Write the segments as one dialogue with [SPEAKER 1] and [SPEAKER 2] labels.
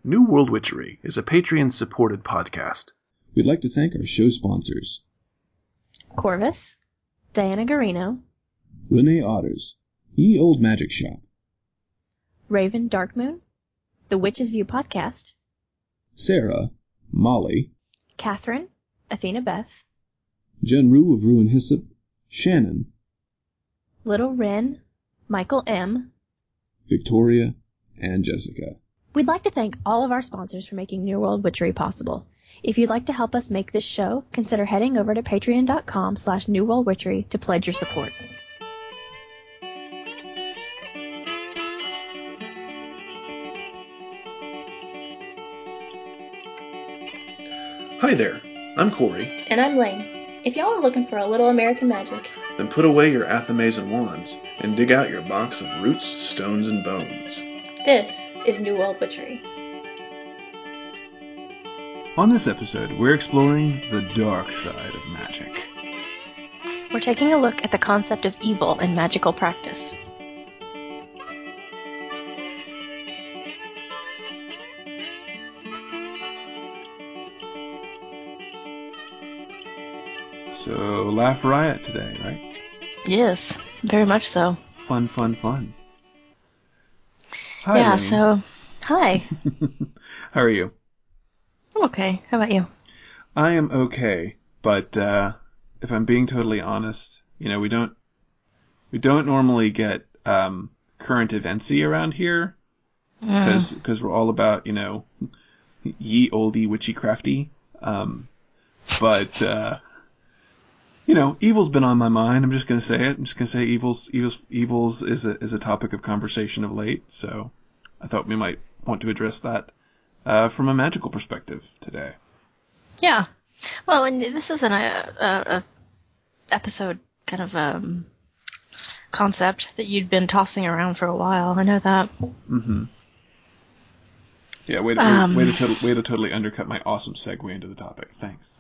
[SPEAKER 1] New World Witchery is a Patreon-supported podcast.
[SPEAKER 2] We'd like to thank our show sponsors:
[SPEAKER 3] Corvus, Diana Garino,
[SPEAKER 2] Renee Otters, Ye Old Magic Shop,
[SPEAKER 3] Raven Darkmoon, The Witch's View Podcast,
[SPEAKER 2] Sarah, Molly,
[SPEAKER 3] Catherine, Athena Beth,
[SPEAKER 2] Jen Rue of Ruin Hyssop, Shannon,
[SPEAKER 3] Little Wren, Michael M.,
[SPEAKER 2] Victoria, and Jessica.
[SPEAKER 3] We'd like to thank all of our sponsors for making New World Witchery possible. If you'd like to help us make this show, consider heading over to patreon.com/newworldwitchery to pledge your support.
[SPEAKER 1] Hi there, I'm Corey.
[SPEAKER 4] And I'm Lane. If y'all are looking for a little American magic,
[SPEAKER 1] Then put away your athames and wands and dig out your box of roots, stones, and bones.
[SPEAKER 4] this is New World Witchery.
[SPEAKER 1] On this episode, we're exploring the dark side of magic.
[SPEAKER 3] We're taking a look at the concept of evil in magical practice.
[SPEAKER 1] So, Laugh Riot today, right?
[SPEAKER 3] Yes, very much so.
[SPEAKER 1] Fun, fun, fun. Hi,
[SPEAKER 3] Yeah,
[SPEAKER 1] Lane.
[SPEAKER 3] so, hi.
[SPEAKER 1] How are you?
[SPEAKER 3] I'm okay. How about you?
[SPEAKER 1] I am okay, but if I'm being totally honest, we don't normally get current eventsy around here because we're all about ye oldie witchy crafty. But evil's been on my mind. I'm just gonna say it. I'm just gonna say evils is a topic of conversation of late. So I thought we might want to address that from a magical perspective today.
[SPEAKER 3] Yeah. Well, and this is a episode kind of concept that you'd been tossing around for a while. I know that.
[SPEAKER 1] Mm-hmm. Yeah, way to totally undercut my awesome segue into the topic. Thanks.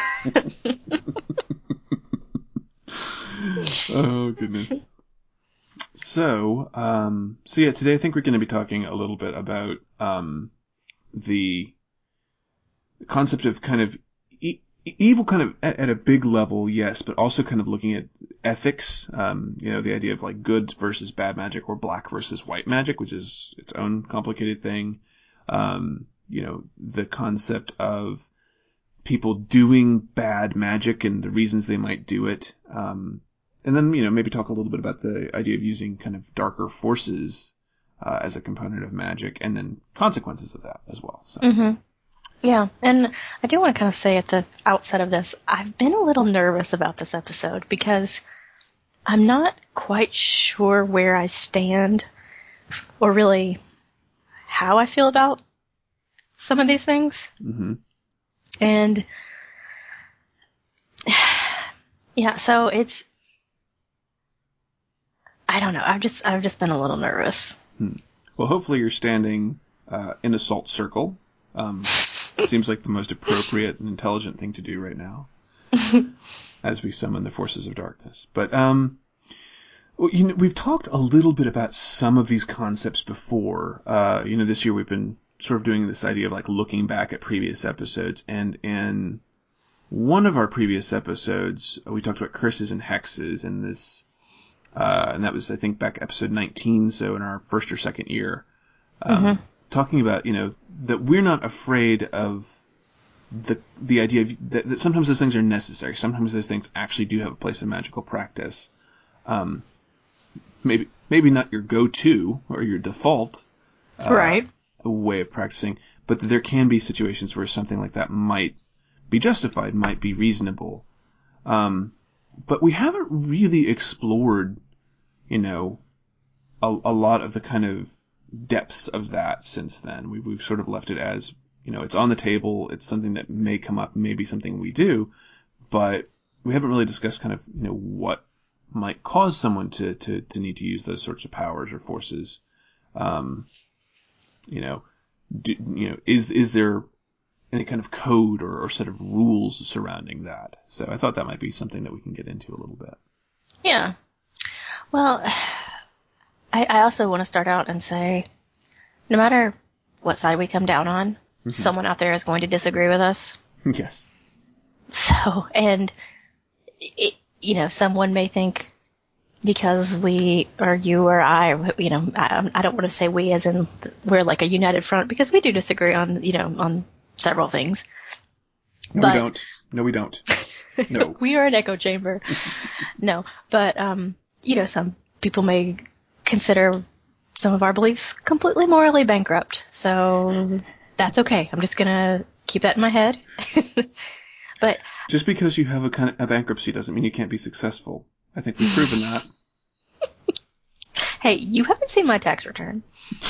[SPEAKER 1] Oh, goodness. So yeah, today I think we're going to be talking a little bit about the concept of kind of evil kind of at a big level, yes, but also kind of looking at ethics, the idea of like good versus bad magic or black versus white magic, which is its own complicated thing. The concept of people doing bad magic and the reasons they might do it. And then, maybe talk a little bit about the idea of using kind of darker forces as a component of magic and then consequences of that as well. So.
[SPEAKER 3] Mm-hmm. Yeah, and I do want to kind of say at the outset of this, I've been a little nervous about this episode because I'm not quite sure where I stand or really how I feel about some of these things.
[SPEAKER 1] Mm-hmm.
[SPEAKER 3] And yeah, so it's, I don't know. I've just been a little nervous.
[SPEAKER 1] Well, hopefully you're standing in a salt circle. Seems like the most appropriate and intelligent thing to do right now as we summon the forces of darkness. But we've talked a little bit about some of these concepts before. This year we've been sort of doing this idea of like looking back at previous episodes, and in one of our previous episodes we talked about curses and hexes, and this and that was, I think, back episode 19, so in our first or second year, talking about that we're not afraid of the idea of that sometimes those things are necessary. Sometimes those things actually do have a place in magical practice. Maybe not your go-to or your default
[SPEAKER 3] Right.
[SPEAKER 1] way of practicing, but there can be situations where something like that might be justified, might be reasonable. But we haven't really explored, a lot of the kind of depths of that since then. We've sort of left it as, it's on the table, it's something that may come up, maybe something we do, but we haven't really discussed kind of, what might cause someone to need to use those sorts of powers or forces. Is there any kind of code or set of rules surrounding that? So I thought that might be something that we can get into a little bit.
[SPEAKER 3] Yeah. Well, I also want to start out and say, no matter what side we come down on, someone out there is going to disagree with us.
[SPEAKER 1] Yes.
[SPEAKER 3] So, and, someone may think because we, or you or I, I don't want to say we as in we're like a united front, because we do disagree on, on several things.
[SPEAKER 1] No, we don't. No, we don't. No.
[SPEAKER 3] We are an echo chamber. No, but, some people may consider some of our beliefs completely morally bankrupt. So that's okay. I'm just going to keep that in my head. But
[SPEAKER 1] just because you have a bankruptcy doesn't mean you can't be successful. I think we've proven that.
[SPEAKER 3] Hey, you haven't seen my tax return.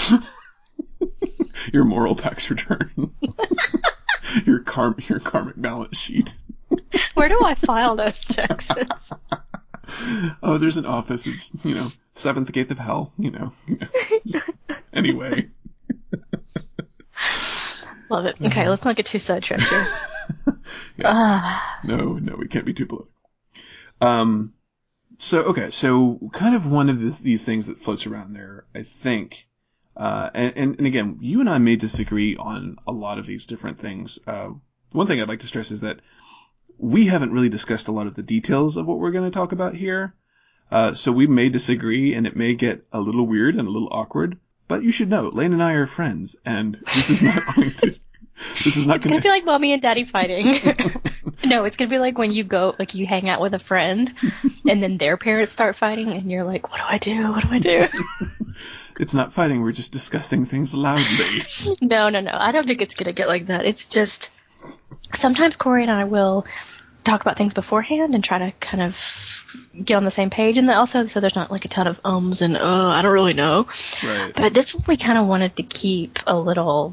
[SPEAKER 1] Your moral tax return. Your karmic balance sheet.
[SPEAKER 3] Where do I file those taxes?
[SPEAKER 1] Oh, there's an office. It's, seventh gate of hell, Anyway.
[SPEAKER 3] Love it. Okay, let's not get too sidetracked here.
[SPEAKER 1] Yes. No, we can't be too political. So kind of one of these things that floats around there, I think, and again, you and I may disagree on a lot of these different things. One thing I'd like to stress is that we haven't really discussed a lot of the details of what we're going to talk about here. So we may disagree, and it may get a little weird and a little awkward, but you should know, Lane and I are friends, and this is not going to... It's going
[SPEAKER 3] to be like mommy and daddy fighting. No, it's going to be like when you go, like you hang out with a friend, and then their parents start fighting, and you're like, what do I do? What do I do?
[SPEAKER 1] It's not fighting, we're just discussing things loudly.
[SPEAKER 3] No. I don't think it's going to get like that. It's just, sometimes Corey and I will talk about things beforehand and try to kind of get on the same page, and also so there's not like a ton of ums and I don't really know.
[SPEAKER 1] Right.
[SPEAKER 3] But this one we kind of wanted to keep a little...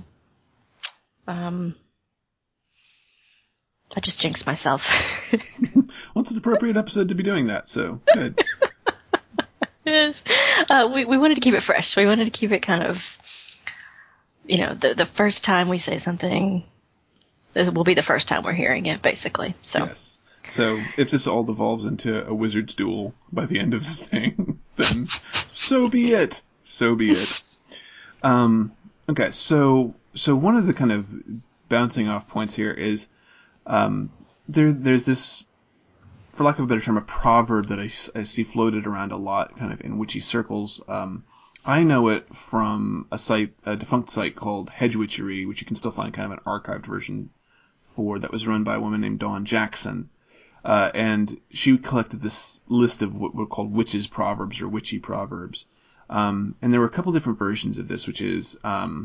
[SPEAKER 3] I just jinxed myself.
[SPEAKER 1] Well, it's an appropriate episode to be doing that, so good.
[SPEAKER 3] Yes. We wanted to keep it fresh. We wanted to keep it kind of, the first time we say something, this will be the first time we're hearing it, basically. So. Yes.
[SPEAKER 1] So if this all devolves into a wizard's duel by the end of the thing, then so be it. So be it. Okay, so one of the kind of bouncing off points here is there's this, for lack of a better term, a proverb that I see floated around a lot kind of in witchy circles. I know it from a defunct site called Hedge Witchery, which you can still find kind of an archived version for, that was run by a woman named Dawn Jackson. And she collected this list of what were called witches' proverbs or witchy proverbs. And there were a couple different versions of this, which is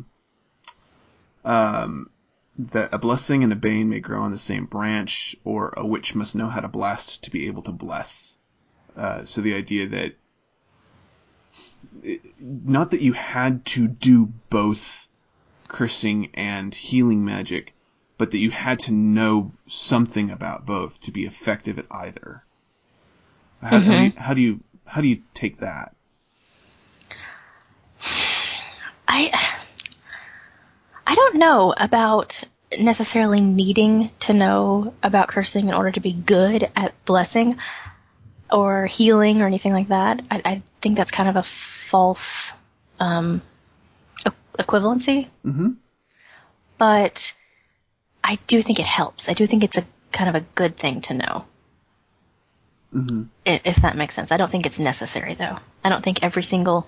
[SPEAKER 1] that a blessing and a bane may grow on the same branch, or a witch must know how to blast to be able to bless. So the idea that not that you had to do both cursing and healing magic, but that you had to know something about both to be effective at either. How do you take that?
[SPEAKER 3] I don't know about necessarily needing to know about cursing in order to be good at blessing or healing or anything like that. I think that's kind of a false equivalency.
[SPEAKER 1] Mm-hmm.
[SPEAKER 3] But I do think it helps. I do think it's a kind of a good thing to know.
[SPEAKER 1] Mm-hmm.
[SPEAKER 3] If that makes sense. I don't think it's necessary, though. I don't think every single,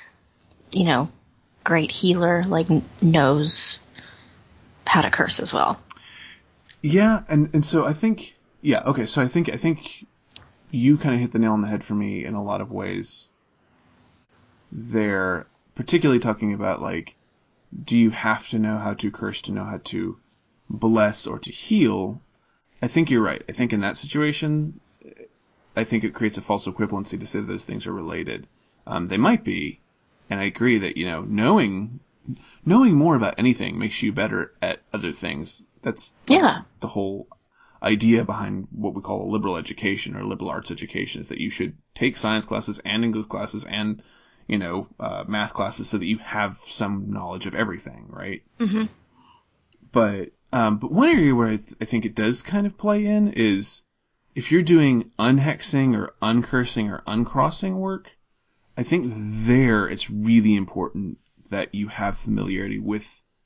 [SPEAKER 3] great healer knows how to curse as well.
[SPEAKER 1] Yeah, and so I think so I think you kind of hit the nail on the head for me in a lot of ways there, particularly talking about do you have to know how to curse to know how to bless or to heal? I think you're right. I think in that situation, I think it creates a false equivalency to say that those things are related. They might be. And I agree that, knowing more about anything makes you better at other things. That's the whole idea behind what we call a liberal education or liberal arts education, is that you should take science classes and English classes and, math classes so that you have some knowledge of everything, right?
[SPEAKER 3] Mm-hmm.
[SPEAKER 1] But one area where I think it does kind of play in is if you're doing unhexing or uncursing or uncrossing work, I think there it's really important that you have familiarity with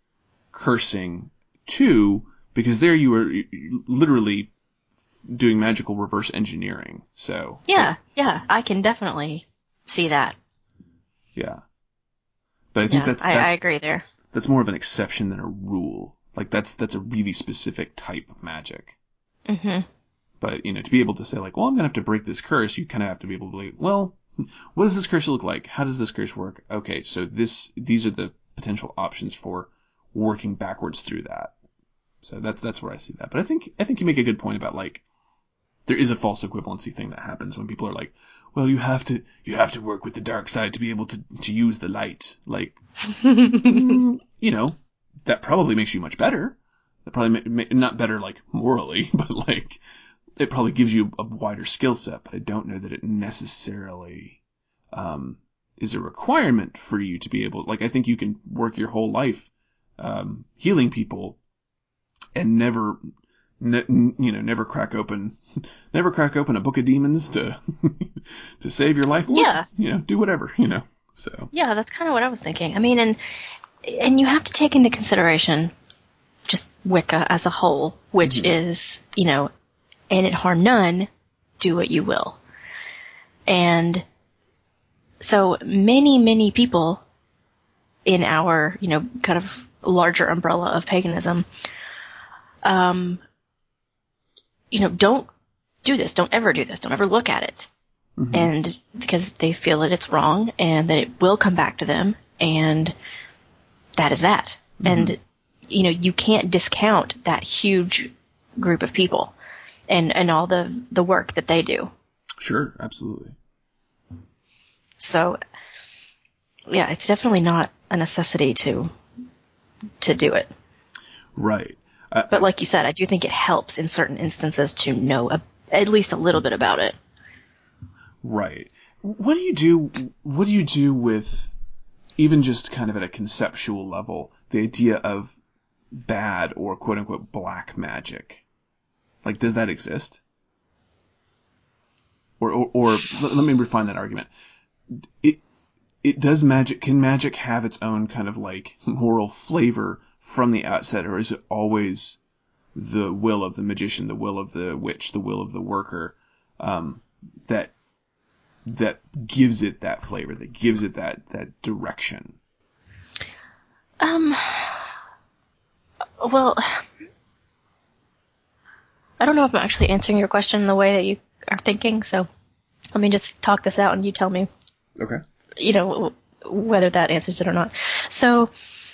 [SPEAKER 1] cursing too, because there you were literally doing magical reverse engineering. So
[SPEAKER 3] yeah, I can definitely see that.
[SPEAKER 1] Yeah. But I think
[SPEAKER 3] I agree there.
[SPEAKER 1] That's more of an exception than a rule. Like that's a really specific type of magic.
[SPEAKER 3] Mm-hmm.
[SPEAKER 1] But, to be able to say like, well, I'm going to have to break this curse, you kind of have to be able to be, well, what does this curse look like? How does this curse work? Okay, so these are the potential options for working backwards through that. So that's where I see that. But I think you make a good point about like, there is a false equivalency thing that happens when people are like, well, you have to work with the dark side to be able to use the light. Like, that probably makes you much better. That probably not better like morally, but like it probably gives you a wider skill set. But I don't know that it necessarily is a requirement for you to be able. Like, I think you can work your whole life healing people and never crack open a book of demons to save your life.
[SPEAKER 3] Yeah.
[SPEAKER 1] Do whatever, so.
[SPEAKER 3] Yeah, that's kind of what I was thinking. I mean, and you have to take into consideration just Wicca as a whole, which is, and it harm none, do what you will. And so many, many people in our, kind of larger umbrella of paganism, don't do this. Don't ever do this. Don't ever look at it. Mm-hmm. And because they feel that it's wrong and that it will come back to them, and that is that. Mm-hmm. And, you can't discount that huge group of people and all the work that they do.
[SPEAKER 1] Sure, absolutely.
[SPEAKER 3] So, yeah, it's definitely not a necessity to do it.
[SPEAKER 1] Right.
[SPEAKER 3] But like you said, I do think it helps in certain instances to know at least a little bit about it.
[SPEAKER 1] Right. What do you do with, even just kind of at a conceptual level, the idea of bad or quote unquote black magic? Like, does that exist? Or let me refine that argument. Can magic have its own kind of like moral flavor from the outset, or is it always the will of the magician, the will of the witch, the will of the worker, that gives it that flavor, that gives it that direction?
[SPEAKER 3] Well, I don't know if I'm actually answering your question the way that you are thinking, so let me just talk this out and you tell me.
[SPEAKER 1] Okay.
[SPEAKER 3] Whether that answers it or not. So,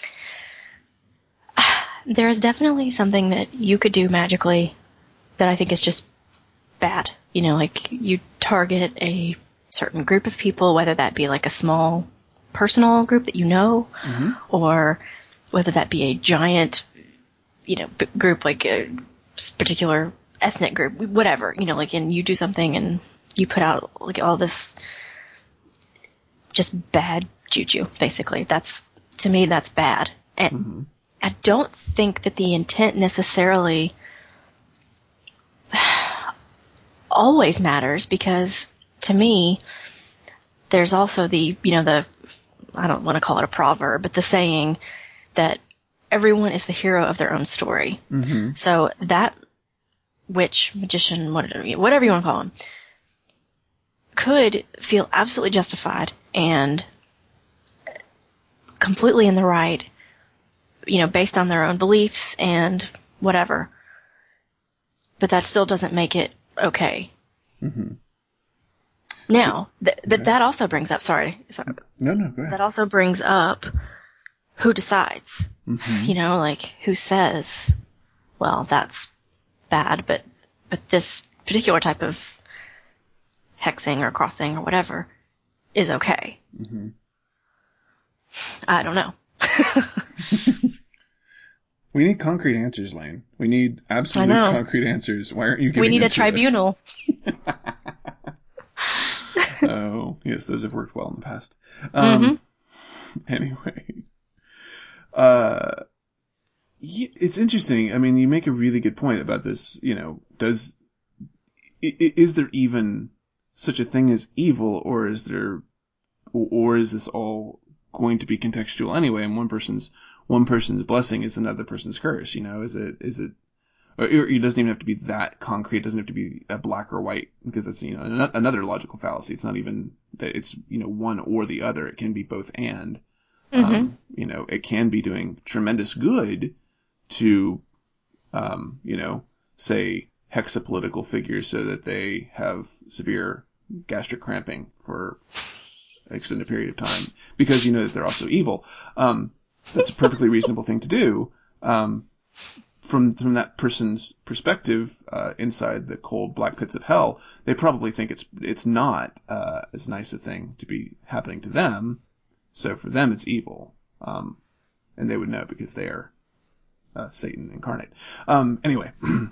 [SPEAKER 3] there is definitely something that you could do magically that I think is just bad. Like you target a certain group of people, whether that be like a small personal group that
[SPEAKER 1] mm-hmm.
[SPEAKER 3] or whether that be a giant, group like a particular ethnic group, whatever, and you do something and you put out like all this just bad juju, basically. To me, that's bad. And mm-hmm. I don't think that the intent necessarily always matters, because to me, there's also the I don't want to call it a proverb, but the saying that everyone is the hero of their own story. Mm-hmm. So that witch, magician, whatever you want to call him, could feel absolutely justified and completely in the right, based on their own beliefs and whatever. But that still doesn't make it okay. Mm-hmm. Now, but that also brings up, sorry.
[SPEAKER 1] No, go ahead.
[SPEAKER 3] That also brings up who decides. Mm-hmm. Like who says, well, that's bad, but this particular type of hexing or crossing or whatever is okay. Mm-hmm. I don't know.
[SPEAKER 1] We need concrete answers, Lane. We need absolute concrete answers. Why aren't you giving
[SPEAKER 3] We need a tribunal.
[SPEAKER 1] Oh, yes, those have worked well in the past. Anyway. It's interesting. I mean, you make a really good point about this. Is there even such a thing as evil, or is this all going to be contextual anyway? And one person's one person's blessing is another person's curse. Is it, or it doesn't even have to be that concrete. It doesn't have to be a black or white, because that's, another logical fallacy. It's not even that it's, one or the other. It can be both and. It can be doing tremendous good to, say, hexapolitical figures so that they have severe gastric cramping for an extended period of time, because that they're also evil. That's a perfectly reasonable thing to do. From that person's perspective, inside the cold black pits of hell, they probably think it's not as nice a thing to be happening to them. So for them, it's evil. And they would know because they are Satan incarnate. Anyway.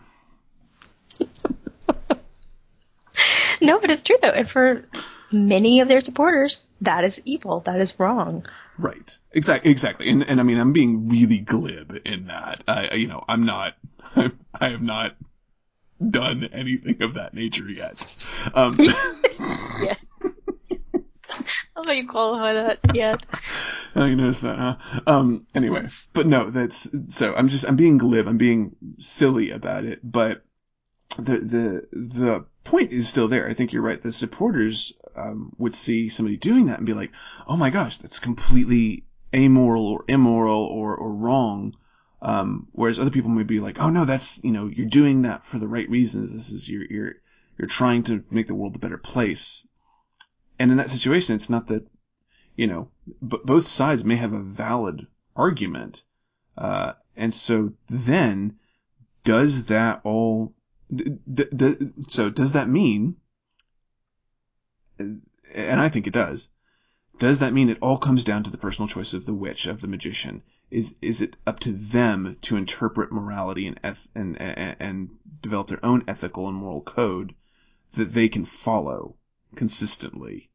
[SPEAKER 3] No, but it's true, though. And for many of their supporters, that is evil. That is wrong.
[SPEAKER 1] Right. Exactly. And I mean, I'm being really glib in that. I have not done anything of that nature yet.
[SPEAKER 3] Yeah. How about you qualify that yet?
[SPEAKER 1] Oh, you noticed that, huh? Anyway, but no, I'm being glib. I'm being silly about it, but the point is still there. I think you're right. The supporters would see somebody doing that and be like, oh my gosh, that's completely amoral or immoral or wrong. Whereas other people might be like, oh no, that's, you're doing that for the right reasons. This is, you're trying to make the world a better place. And in that situation, it's not that, both sides may have a valid argument. And so then, does that all, so does that mean, and I think it does that mean it all comes down to the personal choice of the witch, of the magician? Is it up to them to interpret morality and develop their own ethical and moral code that they can follow consistently?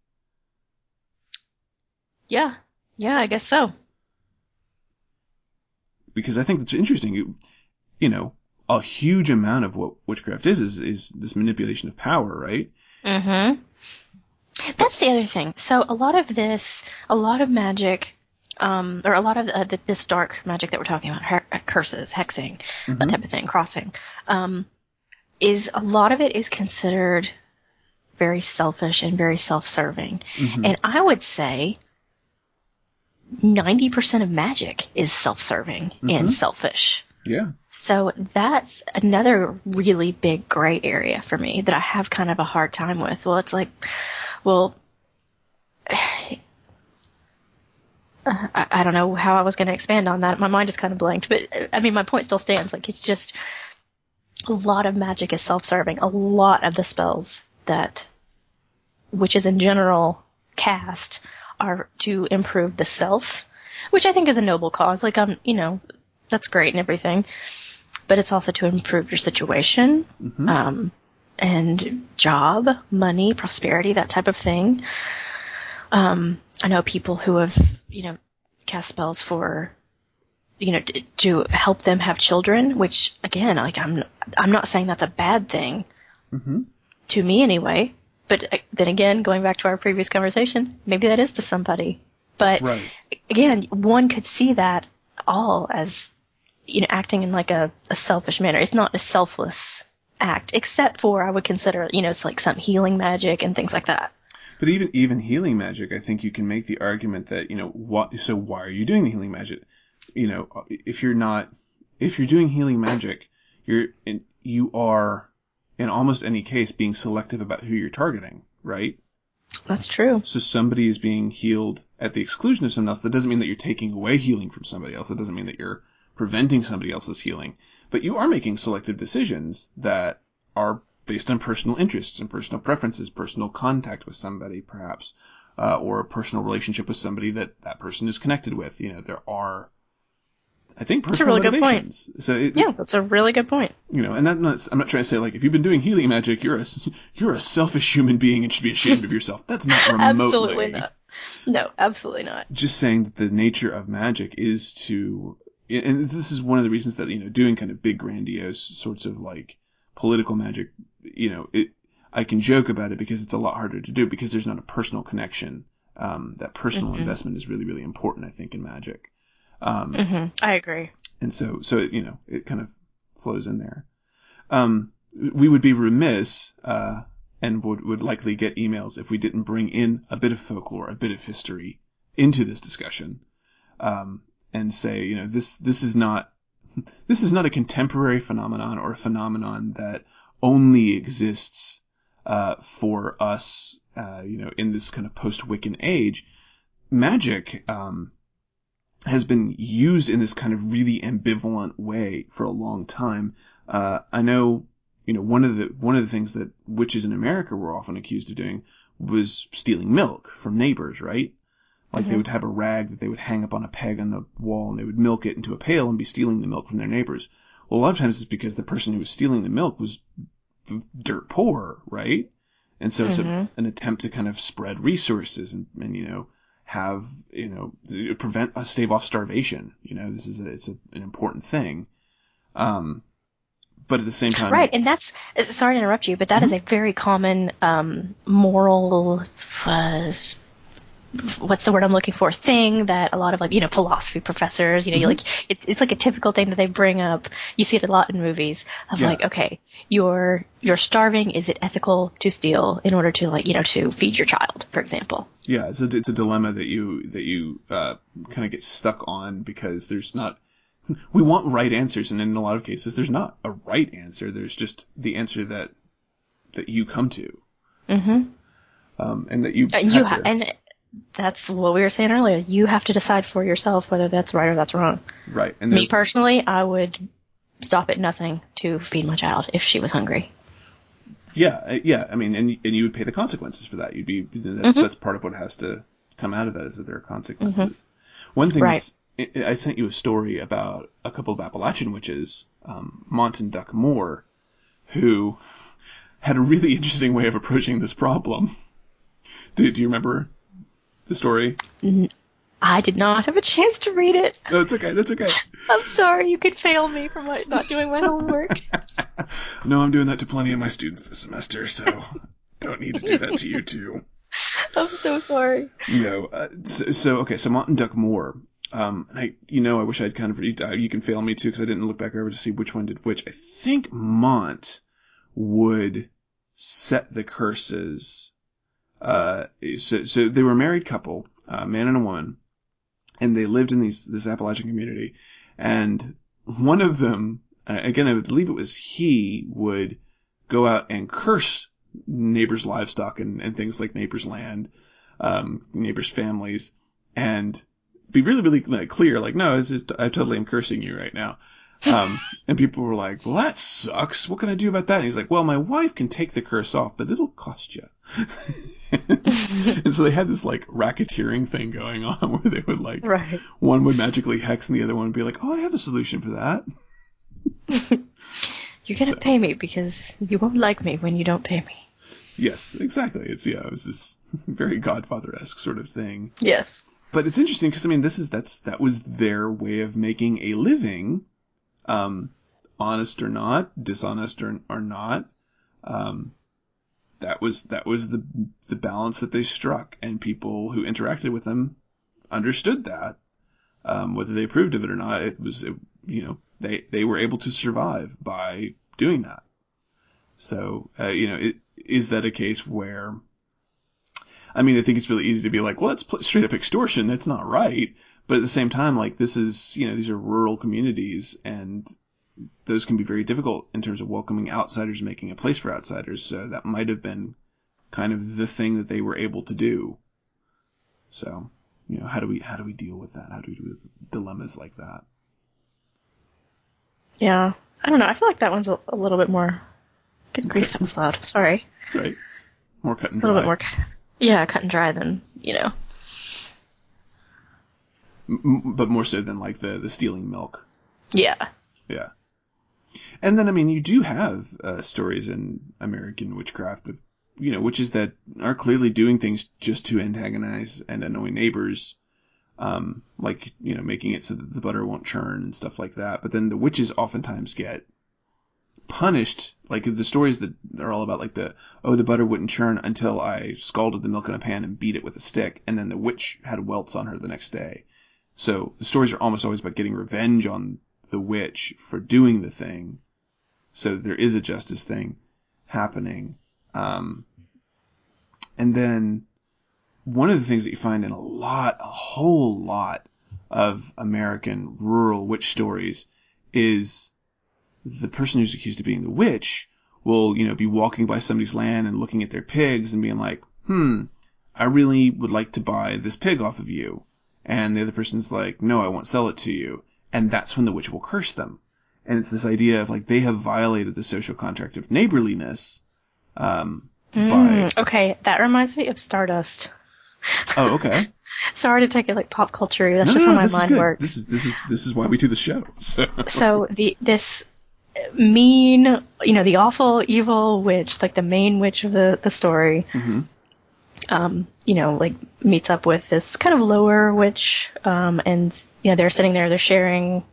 [SPEAKER 3] Yeah, I guess so.
[SPEAKER 1] Because I think that's interesting. A huge amount of what witchcraft is this manipulation of power, right?
[SPEAKER 3] Mm-hmm. That's the other thing. So a lot of magic, or a lot of this dark magic that we're talking about, curses, hexing, that type of thing, crossing, is a lot of it is considered very selfish and very self-serving. And I would say 90% of magic is self-serving and selfish.
[SPEAKER 1] Yeah.
[SPEAKER 3] So that's another really big gray area for me that I have kind of a hard time with. Well, it's like, I don't know how I was going to expand on that. My mind is kind of blanked, but I mean, my point still stands. Like, it's just a lot of magic is self-serving. A lot of the spells that witches in general cast are to improve the self, which I think is a noble cause. Like, that's great and everything, but it's also to improve your situation, and job, money, prosperity, that type of thing. I know people who have, cast spells for, to help them have children, which again, like, I'm not saying that's a bad thing, to me anyway. But then again, going back to our previous conversation, maybe that is to somebody. But again, one could see that all as, acting in like a selfish manner. It's not a selfless act, except for, I would consider, it's like some healing magic and things like that.
[SPEAKER 1] But even healing magic, I think you can make the argument that, so why are you doing the healing magic? If you're doing healing magic, you are, in almost any case, being selective about who you're targeting, right?
[SPEAKER 3] That's true.
[SPEAKER 1] So somebody is being healed at the exclusion of someone else. That doesn't mean that you're taking away healing from somebody else. It doesn't mean that you're preventing somebody else's healing. But you are making selective decisions that are based on personal interests and personal preferences, personal contact with somebody, perhaps, or a personal relationship with somebody that person is connected with. There are, I think, personal motivations.
[SPEAKER 3] That's a really good point. So that's a really good point.
[SPEAKER 1] And I'm not trying to say, like, if you've been doing healing magic, you're a selfish human being and should be ashamed of yourself. That's not remotely.
[SPEAKER 3] Absolutely not. No, absolutely not.
[SPEAKER 1] Just saying that the nature of magic is to, and this is one of the reasons that, doing kind of big, grandiose sorts of, like, political magic, I can joke about it because it's a lot harder to do because there's not a personal connection. That personal investment is really, really important, I think, in magic.
[SPEAKER 3] I agree.
[SPEAKER 1] And so it kind of flows in there. We would be remiss, and would likely get emails if we didn't bring in a bit of folklore, a bit of history into this discussion, and say, this is not a contemporary phenomenon or a phenomenon that only exists, for us, in this kind of post-Wiccan age. Magic, has been used in this kind of really ambivalent way for a long time. I know, one of the things that witches in America were often accused of doing was stealing milk from neighbors, right? Like they would have a rag that they would hang up on a peg on the wall, and they would milk it into a pail and be stealing the milk from their neighbors. Well, a lot of times it's because the person who was stealing the milk was dirt poor, right? And so it's an attempt to kind of spread resources and have, stave off starvation. It's an important thing. But at the same time.
[SPEAKER 3] Right. And that's, sorry to interrupt you, but that is a very common, moral, what's the word I'm looking for, thing that a lot of philosophy professors, it's like a typical thing that they bring up. You see it a lot in movies of okay, you're starving. Is it ethical to steal in order to to feed your child, for example?
[SPEAKER 1] Yeah. It's a dilemma that you kind of get stuck on because there's not, we want right answers. And in a lot of cases, there's not a right answer. There's just the answer that you come to. And that you
[SPEAKER 3] and that's what we were saying earlier. You have to decide for yourself whether that's right or that's wrong.
[SPEAKER 1] Right. And
[SPEAKER 3] me personally, I would stop at nothing to feed my child if she was hungry.
[SPEAKER 1] Yeah. Yeah. I mean, and you would pay the consequences for that. That's part of what has to come out of that, is that there are consequences. One thing I sent you a story about a couple of Appalachian witches, Mont and Duck Moore, who had a really interesting way of approaching this problem. Do you remember the story?
[SPEAKER 3] I did not have a chance to read it.
[SPEAKER 1] No, that's okay.
[SPEAKER 3] I'm sorry, you could fail me for not doing my homework.
[SPEAKER 1] No, I'm doing that to plenty of my students this semester, so don't need to do that to you too.
[SPEAKER 3] I'm so sorry.
[SPEAKER 1] So Mont and Duck Moore. I wish I'd kind of read. You can fail me too because I didn't look back over to see which one did which. I think Mont would set the curses. So they were a married couple, a man and a woman, and they lived in this Appalachian community. And one of them, again, I believe it was he, would go out and curse neighbors' livestock and things like neighbors' land, neighbors' families, and be really, really clear, no, I totally am cursing you right now. And people were like, well, that sucks. What can I do about that? And he's like, well, my wife can take the curse off, but it'll cost you. And so they had this racketeering thing going on where they would one would magically hex and the other one would be like, oh, I have a solution for that.
[SPEAKER 3] You're going to pay me because you won't like me when you don't pay me.
[SPEAKER 1] Yes, exactly. It was this very Godfather-esque sort of thing.
[SPEAKER 3] Yes.
[SPEAKER 1] But it's interesting because, that was their way of making a living, honest or not, dishonest or not. That was the balance that they struck, and people who interacted with them understood that. Whether they approved of it or not, they were able to survive by doing that. So, is that a case where, I think it's really easy to be like, well, that's straight up extortion. That's not right. But at the same time, this is, these are rural communities, and those can be very difficult in terms of welcoming outsiders and making a place for outsiders. So that might have been kind of the thing that they were able to do. So, how do we deal with that? How do we deal with dilemmas like that?
[SPEAKER 3] Yeah. I don't know. I feel like that one's a little bit more, good grief, that was loud. Sorry.
[SPEAKER 1] That's right. More cut and dry.
[SPEAKER 3] A little bit more, cut and dry than,
[SPEAKER 1] But more so than the stealing milk.
[SPEAKER 3] Yeah.
[SPEAKER 1] Yeah. And then, you do have stories in American witchcraft of, witches that are clearly doing things just to antagonize and annoy neighbors, making it so that the butter won't churn and stuff like that. But then the witches oftentimes get punished, the stories that are all about the butter wouldn't churn until I scalded the milk in a pan and beat it with a stick, and then the witch had welts on her the next day. So the stories are almost always about getting revenge on the witch for doing the thing. So there is a justice thing happening. And then one of the things that you find in a whole lot of American rural witch stories is the person who's accused of being the witch will, be walking by somebody's land and looking at their pigs and being like, I really would like to buy this pig off of you. And the other person's like, no, I won't sell it to you. And that's when the witch will curse them. And it's this idea of like they have violated the social contract of neighborliness.
[SPEAKER 3] Okay, that reminds me of Stardust.
[SPEAKER 1] Oh, okay.
[SPEAKER 3] Sorry to take it like pop culture. That's just how my mind works.
[SPEAKER 1] This is why we do the show.
[SPEAKER 3] So this mean, the awful, evil witch, like the main witch of the story, meets up with this kind of lower witch, and they're sitting there, they're sharing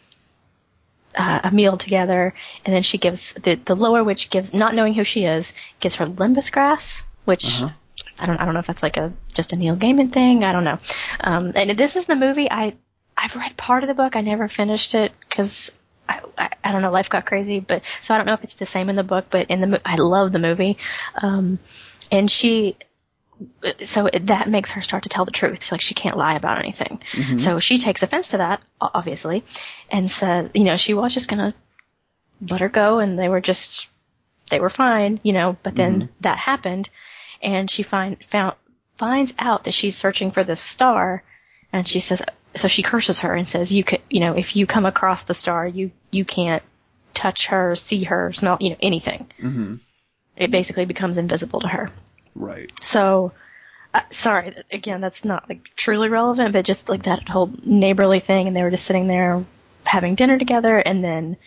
[SPEAKER 3] a meal together, and then she gives the lower witch gives, not knowing who she is, gives her limbus grass, which I don't know if that's like just a Neil Gaiman thing. I don't know. And this is the movie. I've read part of the book. I never finished it because I don't know. Life got crazy, but so I don't know if it's the same in the book. But I love the movie. And so that makes her start to tell the truth. She's like, she can't lie about anything. Mm-hmm. So she takes offense to that, obviously, and says, she was just gonna let her go, and they were fine, But then that happened. And she finds out that she's searching for this star, and she says, so she curses her and says, if you come across the star, you can't touch her, see her, smell, anything. Mm-hmm. It basically becomes invisible to her.
[SPEAKER 1] Right.
[SPEAKER 3] So, sorry, again, that's not like truly relevant, but just like that whole neighborly thing, and they were just sitting there having dinner together, and then,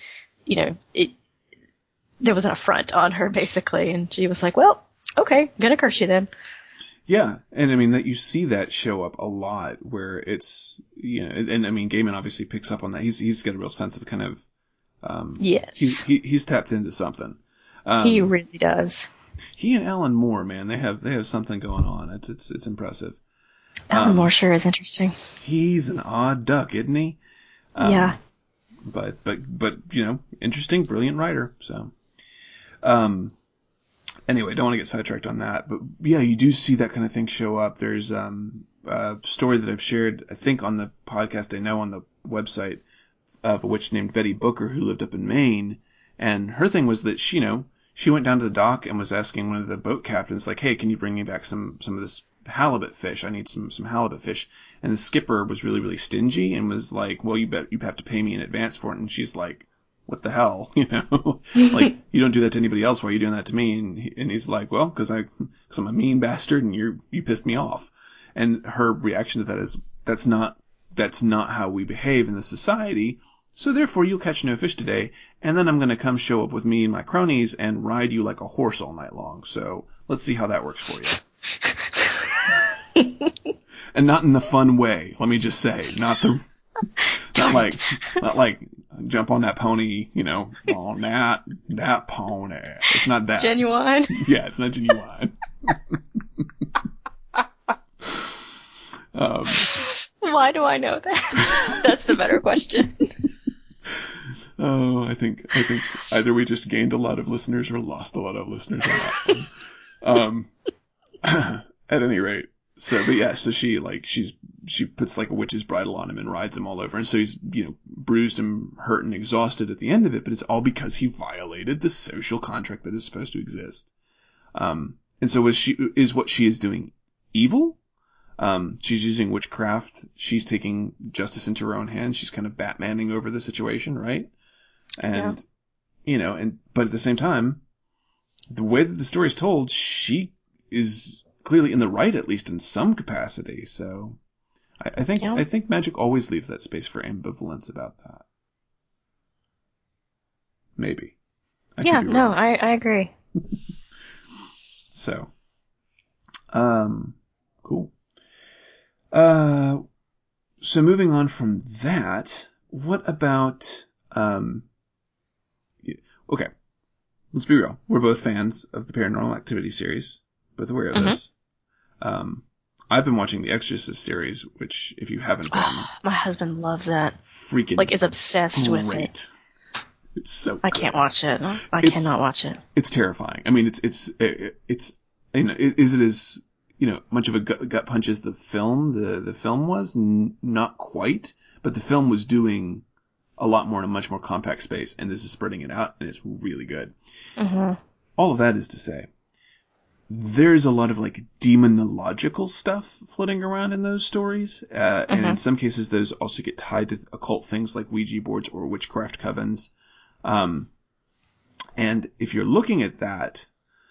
[SPEAKER 3] there was an affront on her basically, and she was like, well, okay, gonna curse you then.
[SPEAKER 1] Yeah, and I mean that you see that show up a lot where it's and I mean Gaiman obviously picks up on that. He's got a real sense of kind of
[SPEAKER 3] yes.
[SPEAKER 1] He's tapped into something.
[SPEAKER 3] He really does.
[SPEAKER 1] He and Alan Moore, man, they have something going on. It's impressive.
[SPEAKER 3] Alan Moore sure is interesting.
[SPEAKER 1] He's an odd duck, isn't he?
[SPEAKER 3] Yeah.
[SPEAKER 1] But interesting, brilliant writer. So. Anyway, don't want to get sidetracked on that, but yeah, you do see that kind of thing show up. There's a story that I've shared, I think on the podcast, I know on the website, of a witch named Betty Booker who lived up in Maine, and her thing was that she went down to the dock and was asking one of the boat captains, like, hey, can you bring me back some of this halibut fish? I need some halibut fish. And the skipper was really, really stingy and was like, well, you have to pay me in advance for it. And she's like, what the hell, like, you don't do that to anybody else. Why are you doing that to me? And he's like, well, cause I'm a mean bastard and you pissed me off. And her reaction to that is, that's not how we behave in this society. So therefore you'll catch no fish today. And then I'm going to come show up with me and my cronies and ride you like a horse all night long. So let's see how that works for you. And not in the fun way. Let me just say, not like jump on that pony, on that pony. It's not that.
[SPEAKER 3] Genuine?
[SPEAKER 1] Yeah, it's not genuine.
[SPEAKER 3] Why do I know that? That's the better question.
[SPEAKER 1] Oh, I think either we just gained a lot of listeners or lost a lot of listeners on that one. At any rate. So, but yeah, so she puts like a witch's bridle on him and rides him all over. And so he's, bruised and hurt and exhausted at the end of it, but it's all because he violated the social contract that is supposed to exist. And so is what she is doing evil? She's using witchcraft. She's taking justice into her own hands. She's kind of Batmaning over the situation, right? And, but at the same time, the way that the story is told, she is clearly in the right, at least in some capacity. So I think magic always leaves that space for ambivalence about that. Maybe.
[SPEAKER 3] I agree.
[SPEAKER 1] So, cool. So moving on from that, what about, okay, let's be real. We're both fans of the Paranormal Activity series, both aware of this. I've been watching the Exorcist series, which, if you haven't been,
[SPEAKER 3] My husband loves that.
[SPEAKER 1] freaking
[SPEAKER 3] Like, is obsessed with it.
[SPEAKER 1] great. It's so
[SPEAKER 3] I
[SPEAKER 1] good.
[SPEAKER 3] can't watch it. I cannot watch it.
[SPEAKER 1] It's terrifying. I mean, it's you know, is it as, you know, much of a gut punch as the film? The film was not quite, but the film was doing a lot more in a much more compact space, and this is spreading it out, and it's really good.
[SPEAKER 3] Mm-hmm.
[SPEAKER 1] All of that is to say, there's a lot of like demonological stuff floating around in those stories, and in some cases, those also get tied to occult things like Ouija boards or witchcraft covens. And if you're looking at that,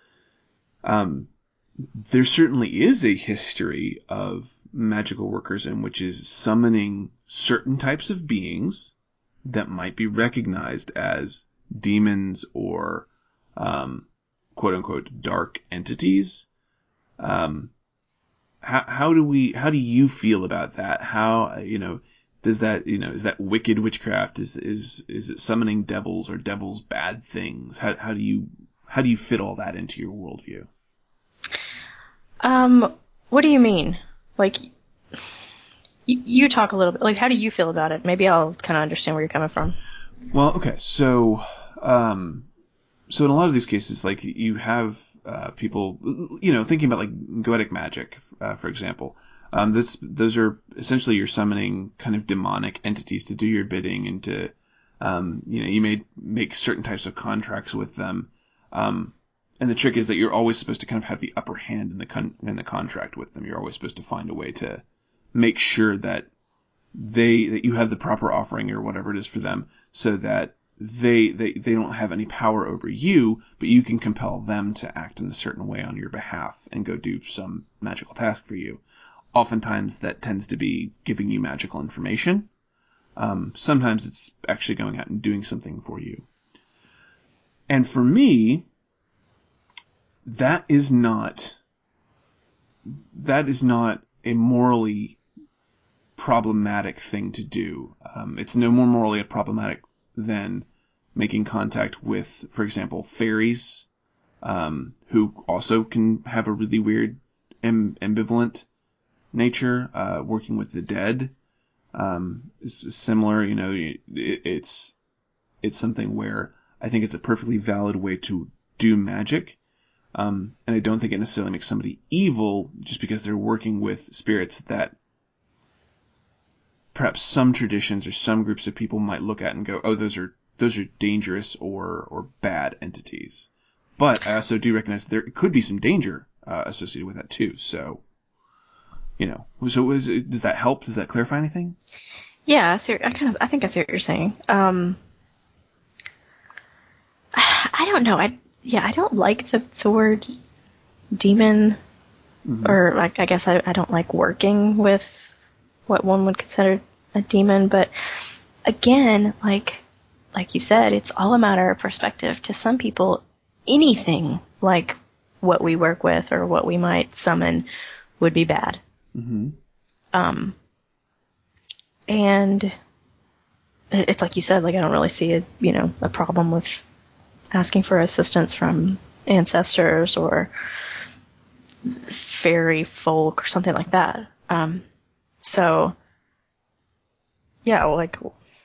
[SPEAKER 1] there certainly is a history of magical workers and witches summoning certain types of beings that might be recognized as demons or, quote unquote, dark entities. How do you feel about that? How, you know, does that, you know, is that wicked witchcraft? Is it summoning devils or devils bad things? How do you fit all that into your worldview?
[SPEAKER 3] What do you mean? Like, you talk a little bit. Like, how do you feel about it? Maybe I'll kind of understand where you're coming from.
[SPEAKER 1] Well, okay, so in a lot of these cases, like, you have people, you know, thinking about like goetic magic, for example. Those are essentially you're summoning kind of demonic entities to do your bidding and to, you know, you may make certain types of contracts with them. And the trick is that you're always supposed to kind of have the upper hand in the contract with them. You're always supposed to find a way to make sure that that you have the proper offering or whatever it is for them, so that they don't have any power over you, but you can compel them to act in a certain way on your behalf and go do some magical task for you. Oftentimes that tends to be giving you magical information. Sometimes it's actually going out and doing something for you. And for me, that is not a morally problematic thing to do. It's no more morally problematic than making contact with, for example, fairies, who also can have a really weird, ambivalent nature. Working with the dead is similar. You know, it's something where I think it's a perfectly valid way to do magic. And I don't think it necessarily makes somebody evil just because they're working with spirits that perhaps some traditions or some groups of people might look at and go, oh, those are dangerous or bad entities. But I also do recognize that there could be some danger associated with that too. So, you know, does that help? Does that clarify anything?
[SPEAKER 3] Yeah, I think I see what you're saying. I don't know. I don't like the word demon, or I guess I don't like working with what one would consider a demon. But again, like you said, it's all a matter of perspective. To some people, anything like what we work with or what we might summon would be bad. Mm-hmm. And it's like you said, like I don't really see a problem with asking for assistance from ancestors or fairy folk or something like that. So, yeah, like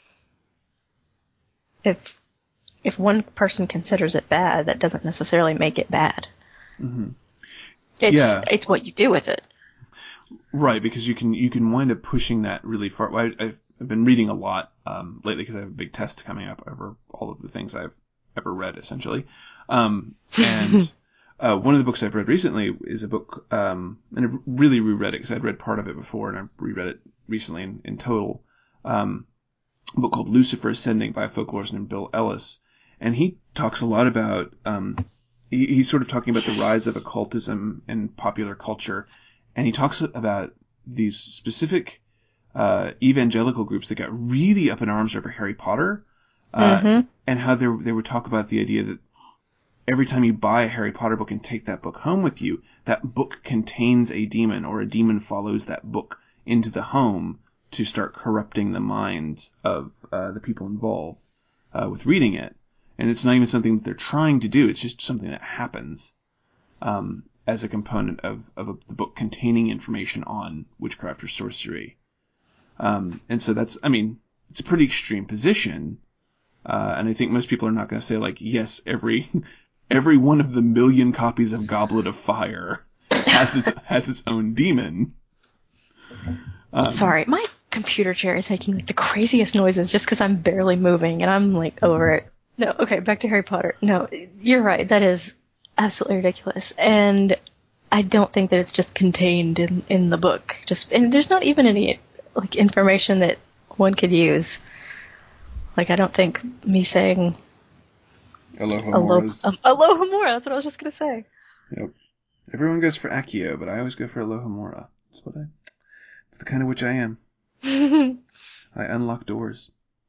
[SPEAKER 3] if one person considers it bad, that doesn't necessarily make it bad. Mm-hmm. It's what you do with it.
[SPEAKER 1] Right, because you can wind up pushing that really far. I've been reading a lot lately because I have a big test coming up over all of the things I've ever read, essentially. And one of the books I've read recently is a book, and I really reread it because I'd read part of it before, and I reread it recently in total. A book called Lucifer Ascending by a folklorist named Bill Ellis. And he talks a lot about, he's sort of talking about the rise of occultism in popular culture. And he talks about these specific evangelical groups that got really up in arms over Harry Potter, and how they would talk about the idea that every time you buy a Harry Potter book and take that book home with you, that book contains a demon, or a demon follows that book into the home to start corrupting the minds of the people involved with reading it. And it's not even something that they're trying to do, it's just something that happens. as a component of the book containing information on witchcraft or sorcery. And so that's, I mean, it's a pretty extreme position. And I think most people are not going to say, like, yes, every one of the 1 million copies of Goblet of Fire has its own demon.
[SPEAKER 3] Sorry, my computer chair is making like the craziest noises just because I'm barely moving and I'm like over it. No, okay, back to Harry Potter. No, you're right. That is absolutely ridiculous. And I don't think that it's just contained in the book. And there's not even any like information that one could use. Like, I don't think me saying
[SPEAKER 1] Alohomora,
[SPEAKER 3] that's what I was just going to say.
[SPEAKER 1] Yep. Everyone goes for Accio, but I always go for Alohomora. It's the kind of witch I am. I unlock doors.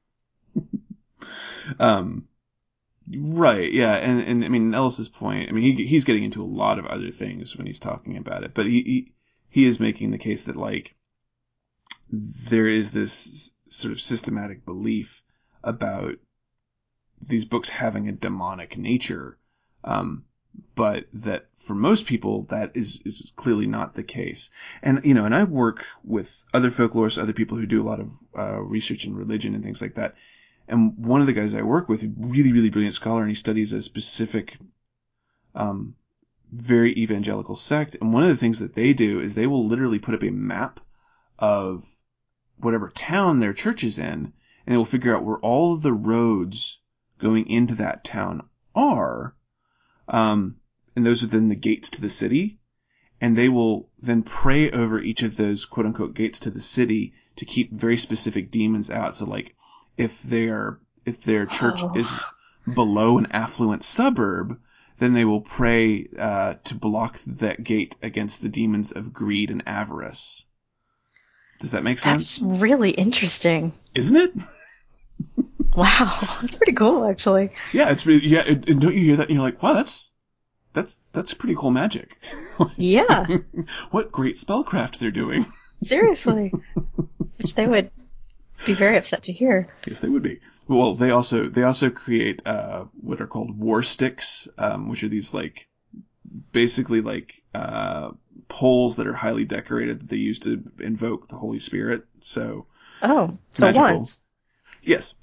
[SPEAKER 1] Right, yeah, and I mean, Ellis's point, I mean, he's getting into a lot of other things when he's talking about it, but he is making the case that, like, there is this sort of systematic belief about these books having a demonic nature, but that for most people, that is clearly not the case. And, you know, and I work with other folklorists, other people who do a lot of research in religion and things like that. And one of the guys I work with, really, really brilliant scholar, and he studies a specific, very evangelical sect. And one of the things that they do is they will literally put up a map of whatever town their church is in, and they will figure out where all of the roads going into that town are, and those are then the gates to the city, and they will then pray over each of those quote-unquote gates to the city to keep very specific demons out. So, like, if their church is below an affluent suburb, then they will pray to block that gate against the demons of greed and avarice. Does that make sense?
[SPEAKER 3] That's really interesting.
[SPEAKER 1] Isn't it?
[SPEAKER 3] Wow, that's pretty cool, actually.
[SPEAKER 1] Yeah, it's really, yeah. And don't you hear that? And you're like, wow, that's pretty cool magic.
[SPEAKER 3] Yeah.
[SPEAKER 1] What great spellcraft they're doing.
[SPEAKER 3] Seriously. Which they would be very upset to hear.
[SPEAKER 1] Yes, they would be. Well, they also create what are called war sticks, which are these, like, basically like poles that are highly decorated that they use to invoke the Holy Spirit. So
[SPEAKER 3] magical. Once.
[SPEAKER 1] Yes.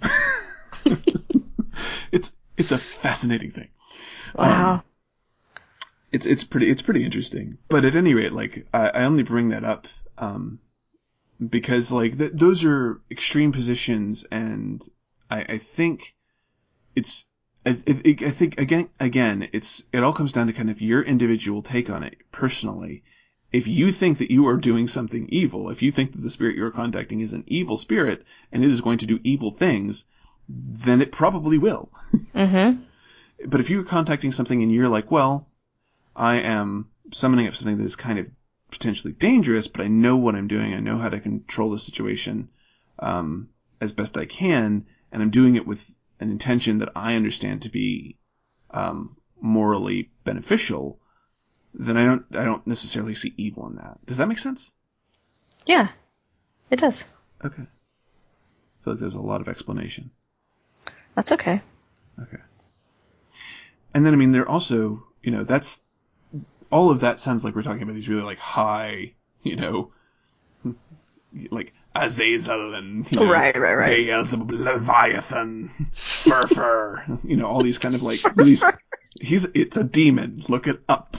[SPEAKER 1] It's a fascinating thing.
[SPEAKER 3] Wow.
[SPEAKER 1] It's pretty interesting. But at any rate, like, I only bring that up because, like, those are extreme positions, and I think I think again it all comes down to kind of your individual take on it personally. If you think that you are doing something evil, if you think that the spirit you're contacting is an evil spirit and it is going to do evil things, then it probably will.
[SPEAKER 3] Mm-hmm.
[SPEAKER 1] But if you're contacting something and you're like, well, I am summoning up something that is kind of potentially dangerous, but I know what I'm doing, I know how to control the situation as best I can, and I'm doing it with an intention that I understand to be morally beneficial, then I don't necessarily see evil in that. Does that make sense?
[SPEAKER 3] Yeah, it does.
[SPEAKER 1] Okay. I feel like there's a lot of explanation.
[SPEAKER 3] That's okay.
[SPEAKER 1] Okay. And then, I mean, there also, you know, that's, all of that sounds like we're talking about these really, like, high, you know, like, Azazel and, you know,
[SPEAKER 3] right.
[SPEAKER 1] Beelzebub, Leviathan, Furfur, you know, all these kind of, like, really, it's a demon. Look it up.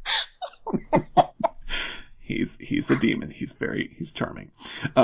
[SPEAKER 1] He's a demon. He's charming.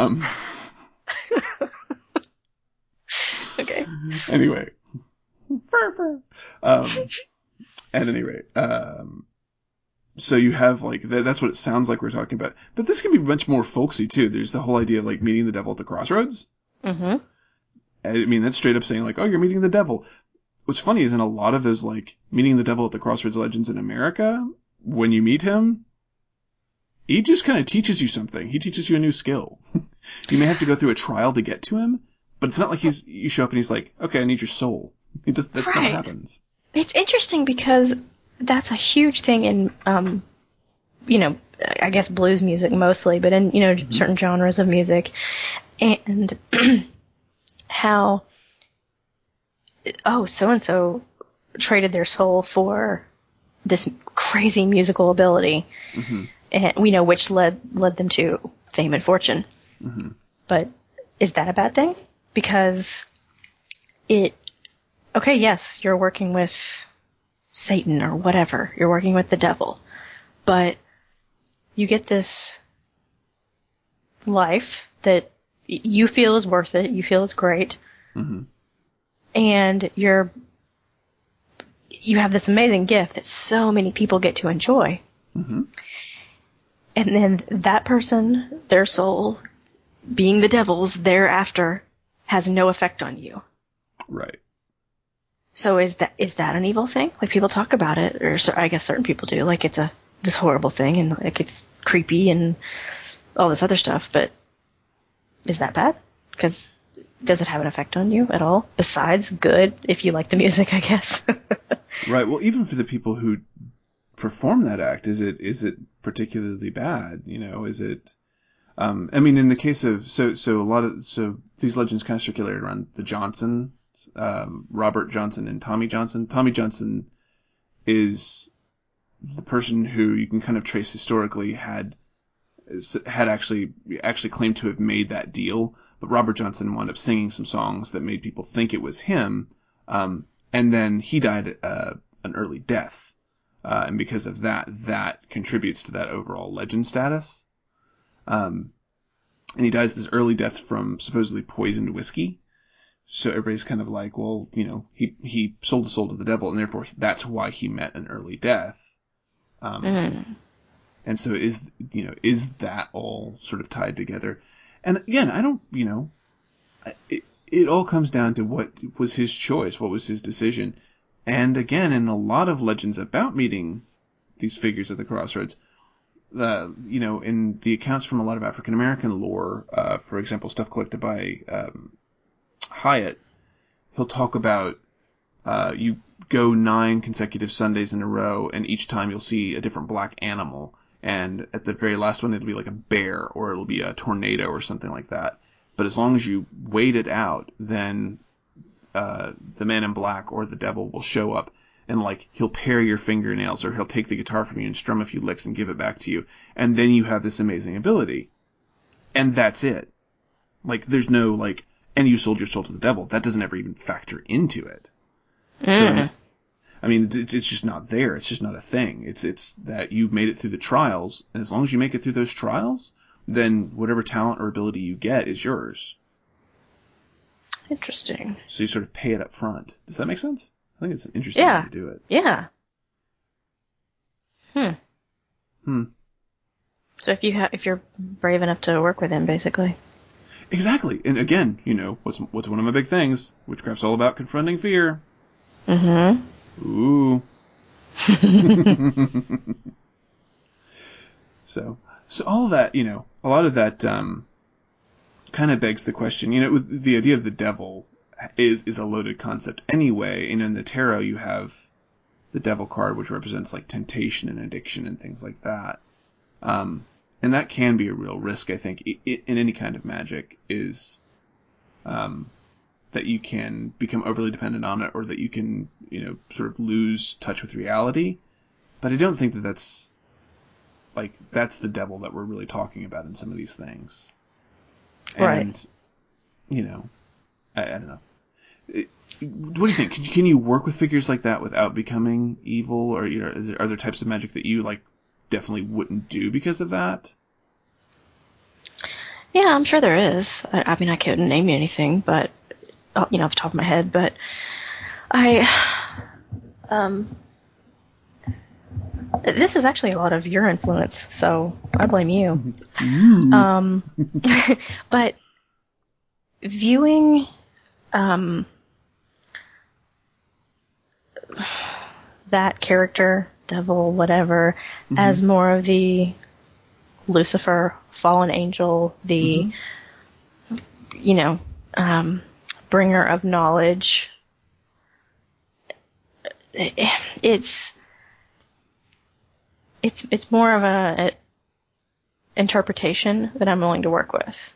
[SPEAKER 3] Okay.
[SPEAKER 1] Anyway. Furfur. At any rate, so you have, like, that's what it sounds like we're talking about. But this can be much more folksy, too. There's the whole idea of, like, meeting the devil at the crossroads.
[SPEAKER 3] Mm-hmm.
[SPEAKER 1] I mean, that's straight up saying, like, oh, you're meeting the devil. What's funny is in a lot of those, like, meeting the devil at the crossroads legends in America, when you meet him, he just kind of teaches you something. He teaches you a new skill. You may have to go through a trial to get to him, but it's not like you show up and he's like, okay, I need your soul. That's not what happens.
[SPEAKER 3] It's interesting because that's a huge thing in, you know, I guess blues music mostly, but in, you know, certain genres of music. And how, so-and-so traded their soul for this crazy musical ability, and we know which led them to fame and fortune. But is that a bad thing? Because yes, you're working with Satan or whatever. You're working with the devil. But you get this life that you feel is worth it, you feel is great, and you have this amazing gift that so many people get to enjoy. And then that person, their soul, being the devil's thereafter, has no effect on you.
[SPEAKER 1] Right.
[SPEAKER 3] So is that an evil thing? Like, people talk about it, or I guess certain people do, like it's this horrible thing, and like it's creepy and all this other stuff, but is that bad? Because does it have an effect on you at all? Besides good, if you like the music, I guess.
[SPEAKER 1] Right. Well, even for the people who perform that act, is it particularly bad? You know, is it? I mean, in the case of so these legends kind of circulate around the Johnson, Robert Johnson and Tommy Johnson. Tommy Johnson is the person who you can kind of trace historically had actually claimed to have made that deal, but Robert Johnson wound up singing some songs that made people think it was him, and then he died an early death, and because of that contributes to that overall legend status. And he dies this early death from supposedly poisoned whiskey. So everybody's kind of like, well, you know, he sold his soul to the devil, and therefore that's why he met an early death. And so is that all sort of tied together? And again, I don't, it all comes down to what was his choice, what was his decision. And again, in a lot of legends about meeting these figures at the crossroads, in the accounts from a lot of African American lore, for example, stuff collected by Hyatt, he'll talk about you go 9 consecutive Sundays in a row, and each time you'll see a different black animal. And at the very last one, it'll be like a bear, or it'll be a tornado, or something like that. But as long as you wait it out, then the man in black or the devil will show up, and like he'll pare your fingernails, or he'll take the guitar from you and strum a few licks and give it back to you, and then you have this amazing ability. And that's it. Like, there's no like, and you sold your soul to the devil. That doesn't ever even factor into it. So I mean, it's just not there. It's just not a thing. It's that you've made it through the trials, and as long as you make it through those trials, then whatever talent or ability you get is yours.
[SPEAKER 3] Interesting.
[SPEAKER 1] So you sort of pay it up front. Does that make sense? I think it's an interesting way to do it.
[SPEAKER 3] Yeah. So if you're brave enough to work with him, basically.
[SPEAKER 1] Exactly. And again, what's one of my big things? Witchcraft's all about confronting fear. Ooh. So all that, a lot of that kind of begs the question. The idea of the devil is a loaded concept anyway. And in the tarot, you have the devil card, which represents like temptation and addiction and things like that. And that can be a real risk, I think, in any kind of magic, is that you can become overly dependent on it, or that you can, sort of lose touch with reality. But I don't think that's the devil that we're really talking about in some of these things. And, I don't know. What do you think? Can you work with figures like that without becoming evil? Or, are there types of magic that you, definitely wouldn't do because of that?
[SPEAKER 3] Yeah, I'm sure there is. I mean, I couldn't name you anything, but, off the top of my head, but this is actually a lot of your influence, so I blame you. But viewing that character, devil, whatever, as more of the Lucifer, fallen angel, the bringer of knowledge, it's more of a interpretation that I'm willing to work with.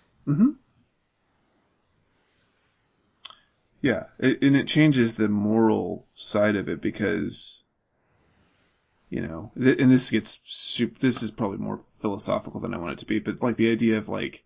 [SPEAKER 1] Yeah, and it changes the moral side of it, because and this gets this is probably more philosophical than I want it to be, but like the idea of like,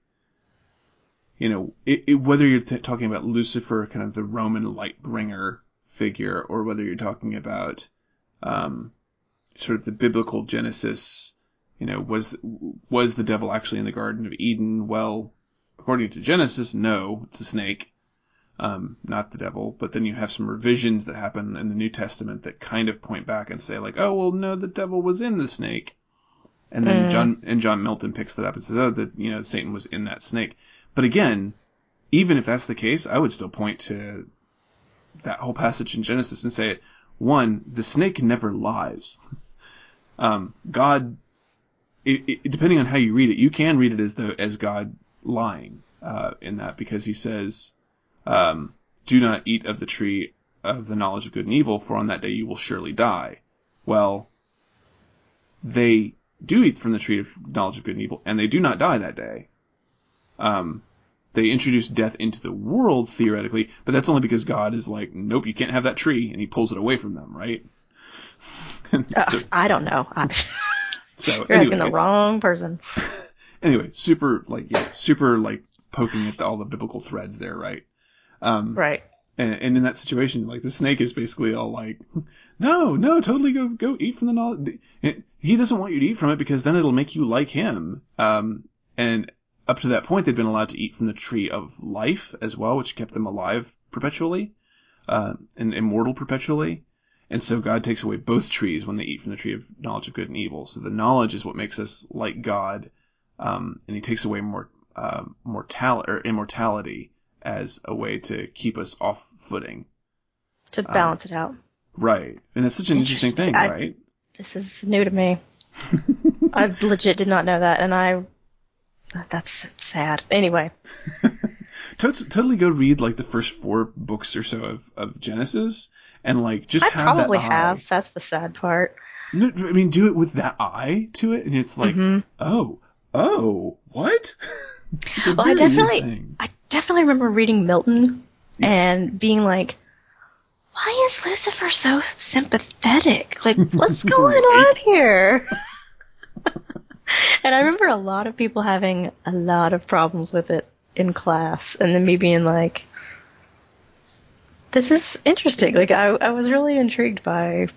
[SPEAKER 1] whether you're talking about Lucifer, kind of the Roman light bringer figure, or whether you're talking about sort of the biblical Genesis, was the devil actually in the Garden of Eden? Well, according to Genesis, no, it's a snake, not the devil. But then you have some revisions that happen in the New Testament that kind of point back and say like, oh, well, no, the devil was in the snake. And then John Milton picks that up and says, oh, that, Satan was in that snake. But again, even if that's the case, I would still point to that whole passage in Genesis and say, one, the snake never lies. God, depending on how you read it, you can read it as God lying in that, because he says, do not eat of the tree of the knowledge of good and evil, for on that day you will surely die. Well, they do eat from the tree of knowledge of good and evil, and they do not die that day. They introduce death into the world, theoretically, but that's only because God is like, nope, you can't have that tree, and he pulls it away from them, right?
[SPEAKER 3] I don't know. You're asking the wrong person.
[SPEAKER 1] Anyway, super poking at all the biblical threads there, right?
[SPEAKER 3] Right.
[SPEAKER 1] And in that situation, like, the snake is basically all like, no, totally go eat from the knowledge. He doesn't want you to eat from it because then it'll make you like him. And up to that point, they'd been allowed to eat from the tree of life as well, which kept them alive perpetually, and immortal perpetually. And so God takes away both trees when they eat from the tree of knowledge of good and evil. So the knowledge is what makes us like God, and he takes away immortality as a way to keep us off footing.
[SPEAKER 3] To balance it out.
[SPEAKER 1] Right. And it's such an interesting thing, right?
[SPEAKER 3] This is new to me. I legit did not know that, and that's sad. Anyway.
[SPEAKER 1] Totally go read like the first 4 books or so of Genesis, and like just have that eye. I
[SPEAKER 3] probably have. That's the sad part.
[SPEAKER 1] No, I mean, do it with that eye to it, and it's like, oh, what?
[SPEAKER 3] Well, I definitely remember reading Milton and being like, why is Lucifer so sympathetic? Like, what's going on here? And I remember a lot of people having a lot of problems with it in class, and then me being like, this is interesting. Like, I was really intrigued by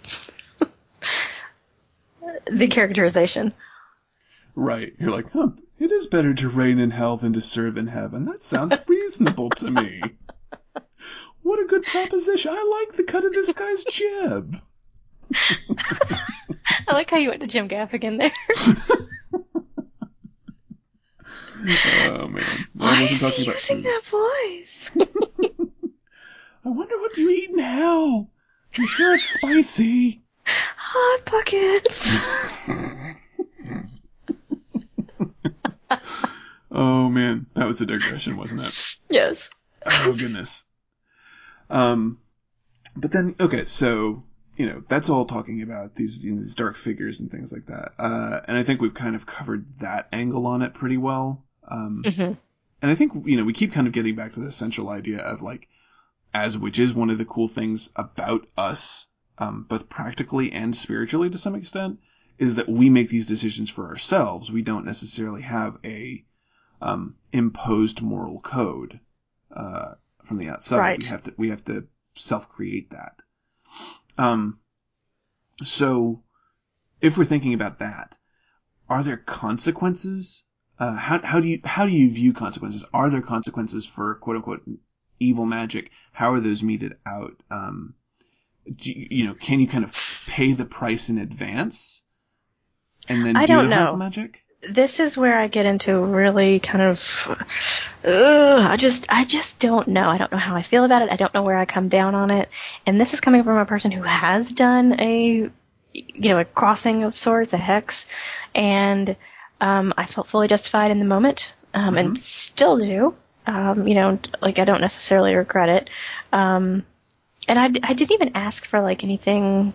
[SPEAKER 3] the characterization.
[SPEAKER 1] Right. You're like, it is better to reign in hell than to serve in heaven. That sounds reasonable to me. What a good proposition. I like the cut of this guy's jib.
[SPEAKER 3] I like how you went to Jim Gaffigan there.
[SPEAKER 1] Oh, man.
[SPEAKER 3] Why is he using that voice?
[SPEAKER 1] I wonder what you eat in hell. I'm sure it's spicy.
[SPEAKER 3] Hot Pockets.
[SPEAKER 1] Oh, man. That was a digression, wasn't it?
[SPEAKER 3] Yes.
[SPEAKER 1] Oh, goodness. But then, okay, so, that's all talking about these dark figures and things like that. And I think we've kind of covered that angle on it pretty well. And I think, we keep kind of getting back to the central idea of, like, which is one of the cool things about us, both practically and spiritually to some extent, is that we make these decisions for ourselves. We don't necessarily have a imposed moral code from the outside. Right. We have to self-create that. So if we're thinking about that, are there consequences? How do you view consequences? Are there consequences for quote unquote evil magic? How are those meted out? Can you kind of pay the price in advance and then do the harmful magic?
[SPEAKER 3] This is where I get into really kind of, I just don't know. I don't know how I feel about it. I don't know where I come down on it. And this is coming from a person who has done a crossing of sorts, a hex, and I felt fully justified in the moment, and still do. I don't necessarily regret it. And I didn't even ask for like anything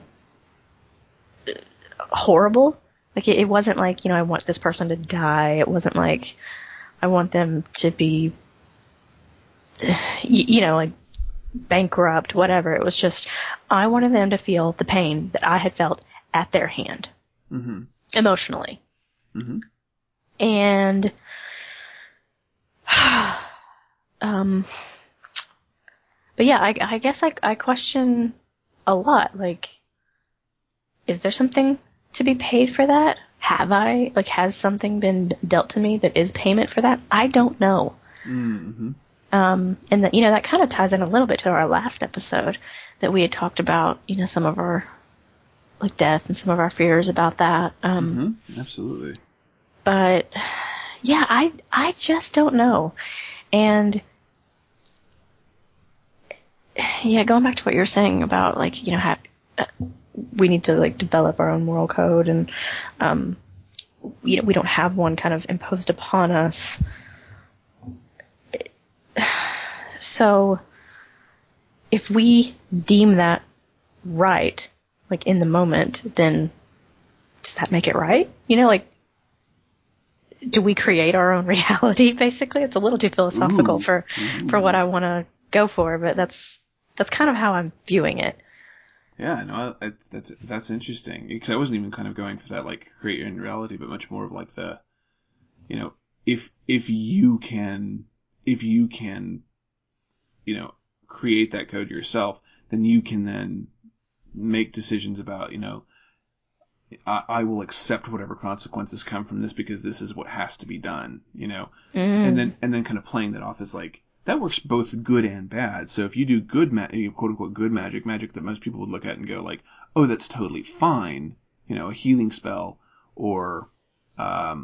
[SPEAKER 3] horrible. Like, it wasn't like, I want this person to die. It wasn't like I want them to be, like bankrupt, whatever. It was just, I wanted them to feel the pain that I had felt at their hand.
[SPEAKER 1] Mm-hmm.
[SPEAKER 3] Emotionally.
[SPEAKER 1] Mm-hmm.
[SPEAKER 3] And, but yeah, I guess I question a lot, like, is there something to be paid for that? Has something been dealt to me that is payment for that? I don't know.
[SPEAKER 1] Mm-hmm.
[SPEAKER 3] And that, that kind of ties in a little bit to our last episode that we had talked about, some of our, like, death and some of our fears about that.
[SPEAKER 1] Absolutely.
[SPEAKER 3] But yeah, I just don't know. And yeah, going back to what you were saying about, like, we need to, like, develop our own moral code, and we don't have one kind of imposed upon us. So if we deem that right, like, in the moment, then does that make it right? Like, do we create our own reality, basically? It's a little too philosophical for what I want to go for, but that's kind of how I'm viewing it.
[SPEAKER 1] Yeah, no, that's interesting, because I wasn't even kind of going for that, like, create your own reality, but much more of, like, the, if you can create that code yourself, then you can then make decisions about, I will accept whatever consequences come from this because this is what has to be done, and then kind of playing that off as, like, that works both good and bad. So if you do good, quote unquote, good magic that most people would look at and go, like, oh, that's totally fine, a healing spell, or, a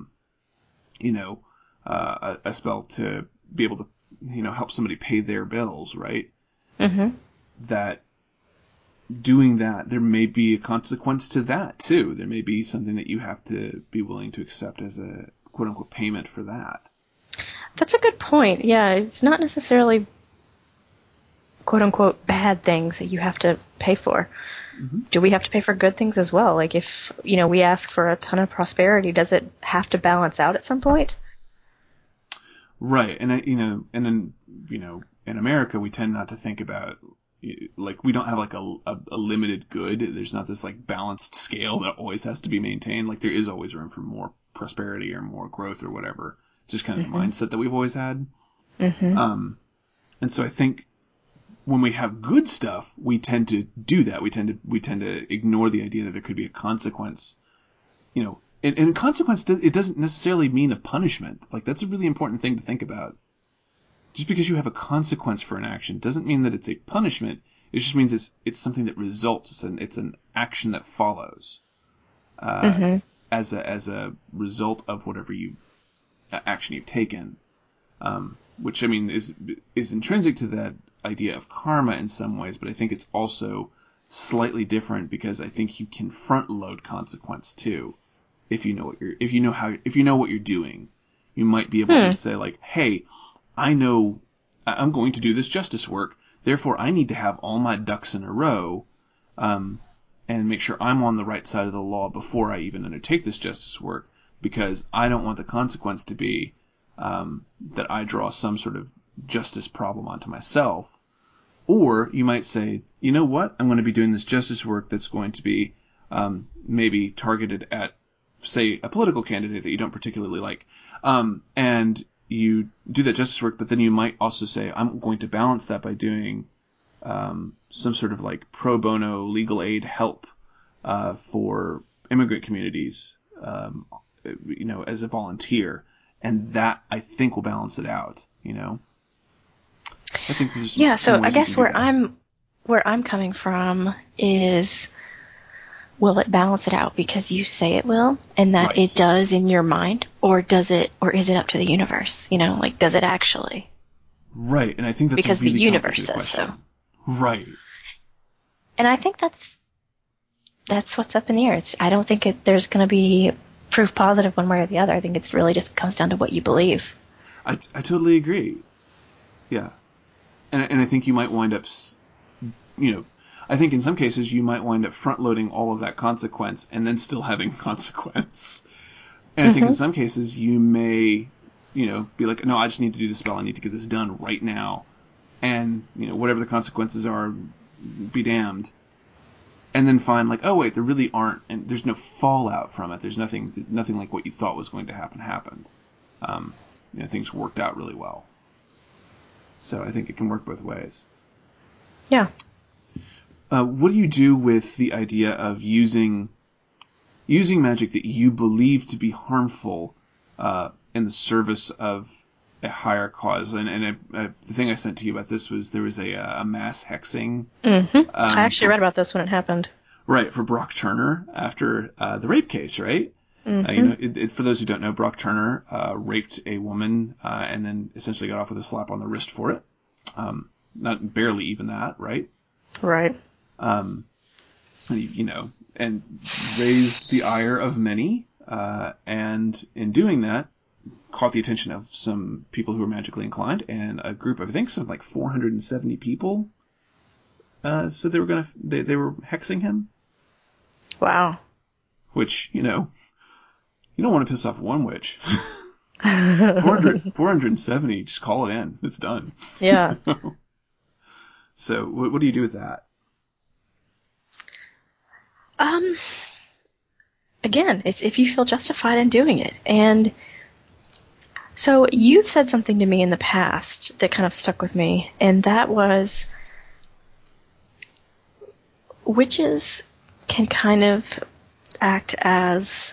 [SPEAKER 1] spell to be able to, help somebody pay their bills, right?
[SPEAKER 3] Mm-hmm.
[SPEAKER 1] That doing that, there may be a consequence to that too. There may be something that you have to be willing to accept as a quote unquote payment for that.
[SPEAKER 3] That's a good point. Yeah, it's not necessarily quote-unquote bad things that you have to pay for.
[SPEAKER 1] Mm-hmm.
[SPEAKER 3] Do we have to pay for good things as well? Like, if, we ask for a ton of prosperity, does it have to balance out at some point?
[SPEAKER 1] Right. And, in America, we tend not to think about, like, we don't have, like, a limited good. There's not this, like, balanced scale that always has to be maintained. Like, there is always room for more prosperity or more growth or whatever. It's just kind of the mindset that we've always had.
[SPEAKER 3] Mm-hmm.
[SPEAKER 1] And so I think when we have good stuff, we tend to do that. We tend to ignore the idea that there could be a consequence. And consequence, it doesn't necessarily mean a punishment. Like, that's a really important thing to think about. Just because you have a consequence for an action doesn't mean that it's a punishment. It just means it's something that results. It's an action that follows as a result of whatever action you've taken. Which, I mean, is intrinsic to that idea of karma in some ways, but I think it's also slightly different because I think you can front load consequence too. If you know what you're doing, you might be able to say, like, hey, I know I'm going to do this justice work, therefore I need to have all my ducks in a row, and make sure I'm on the right side of the law before I even undertake this justice work, because I don't want the consequence to be that I draw some sort of justice problem onto myself. Or you might say, you know what, I'm going to be doing this justice work that's going to be maybe targeted at, say, a political candidate that you don't particularly like. And you do that justice work, but then you might also say, I'm going to balance that by doing some sort of, like, pro bono legal aid help for immigrant communities, as a volunteer. And that, I think, will balance it out, I think there's
[SPEAKER 3] so I guess where I'm coming from is, will it balance it out because you say it will, and that it does in your mind, or is it up to the universe? Like, does it actually?
[SPEAKER 1] Right, and I think that's
[SPEAKER 3] because
[SPEAKER 1] a really
[SPEAKER 3] the universe says
[SPEAKER 1] question.
[SPEAKER 3] so.
[SPEAKER 1] Right.
[SPEAKER 3] And I think that's what's up in the air. I don't think there's going to be proof positive one way or the other. I think it's really just comes down to what you believe.
[SPEAKER 1] I totally agree. Yeah. And I think you might wind up, I think in some cases you might wind up front-loading all of that consequence and then still having consequence. And I think in some cases you may, be like, no, I just need to do this spell. I need to get this done right now. And, whatever the consequences are, be damned. and then find like, oh wait, there really aren't, and there's no fallout from it. There's nothing like what you thought was going to happen happened. Things worked out really well. So I think it can work both ways.
[SPEAKER 3] Yeah.
[SPEAKER 1] What do you do with the idea of using magic that you believe to be harmful in the service of a higher cause? And the thing I sent to you about this was there was a mass hexing.
[SPEAKER 3] Mm-hmm. I actually read about this when it happened.
[SPEAKER 1] Right, for Brock Turner after the rape case, right?
[SPEAKER 3] Mm-hmm.
[SPEAKER 1] For those who don't know, Brock Turner raped a woman and then essentially got off with a slap on the wrist for it. Not barely even that, right?
[SPEAKER 3] Right.
[SPEAKER 1] And raised the ire of many, and in doing that, caught the attention of some people who were magically inclined, and a group of, I think, something like 470 people said they were they were hexing him.
[SPEAKER 3] Wow.
[SPEAKER 1] Which, you don't want to piss off one witch. 470, just call it in. It's done.
[SPEAKER 3] Yeah.
[SPEAKER 1] So, what do you do with that?
[SPEAKER 3] Again, it's if you feel justified in doing it. And so you've said something to me in the past that kind of stuck with me, and that was witches can kind of act as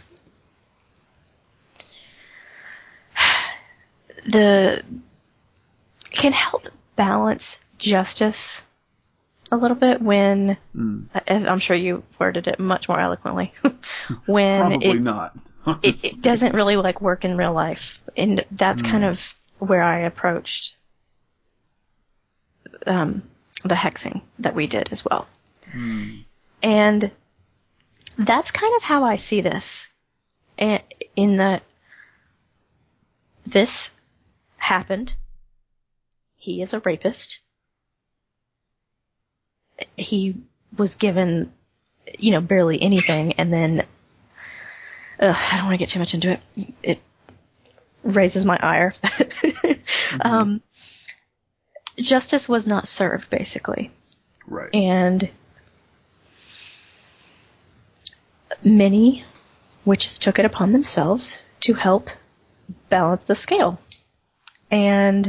[SPEAKER 3] can help balance justice a little bit when I'm sure you worded it much more eloquently when
[SPEAKER 1] Probably not.
[SPEAKER 3] it doesn't really work in real life, and that's kind of where I approached the hexing that we did as well. And that's kind of how I see this, in that this happened. He is a rapist. He was given, barely anything, and then I don't want to get too much into it. It raises my ire. Justice was not served, basically.
[SPEAKER 1] Right.
[SPEAKER 3] And many witches took it upon themselves to help balance the scale. And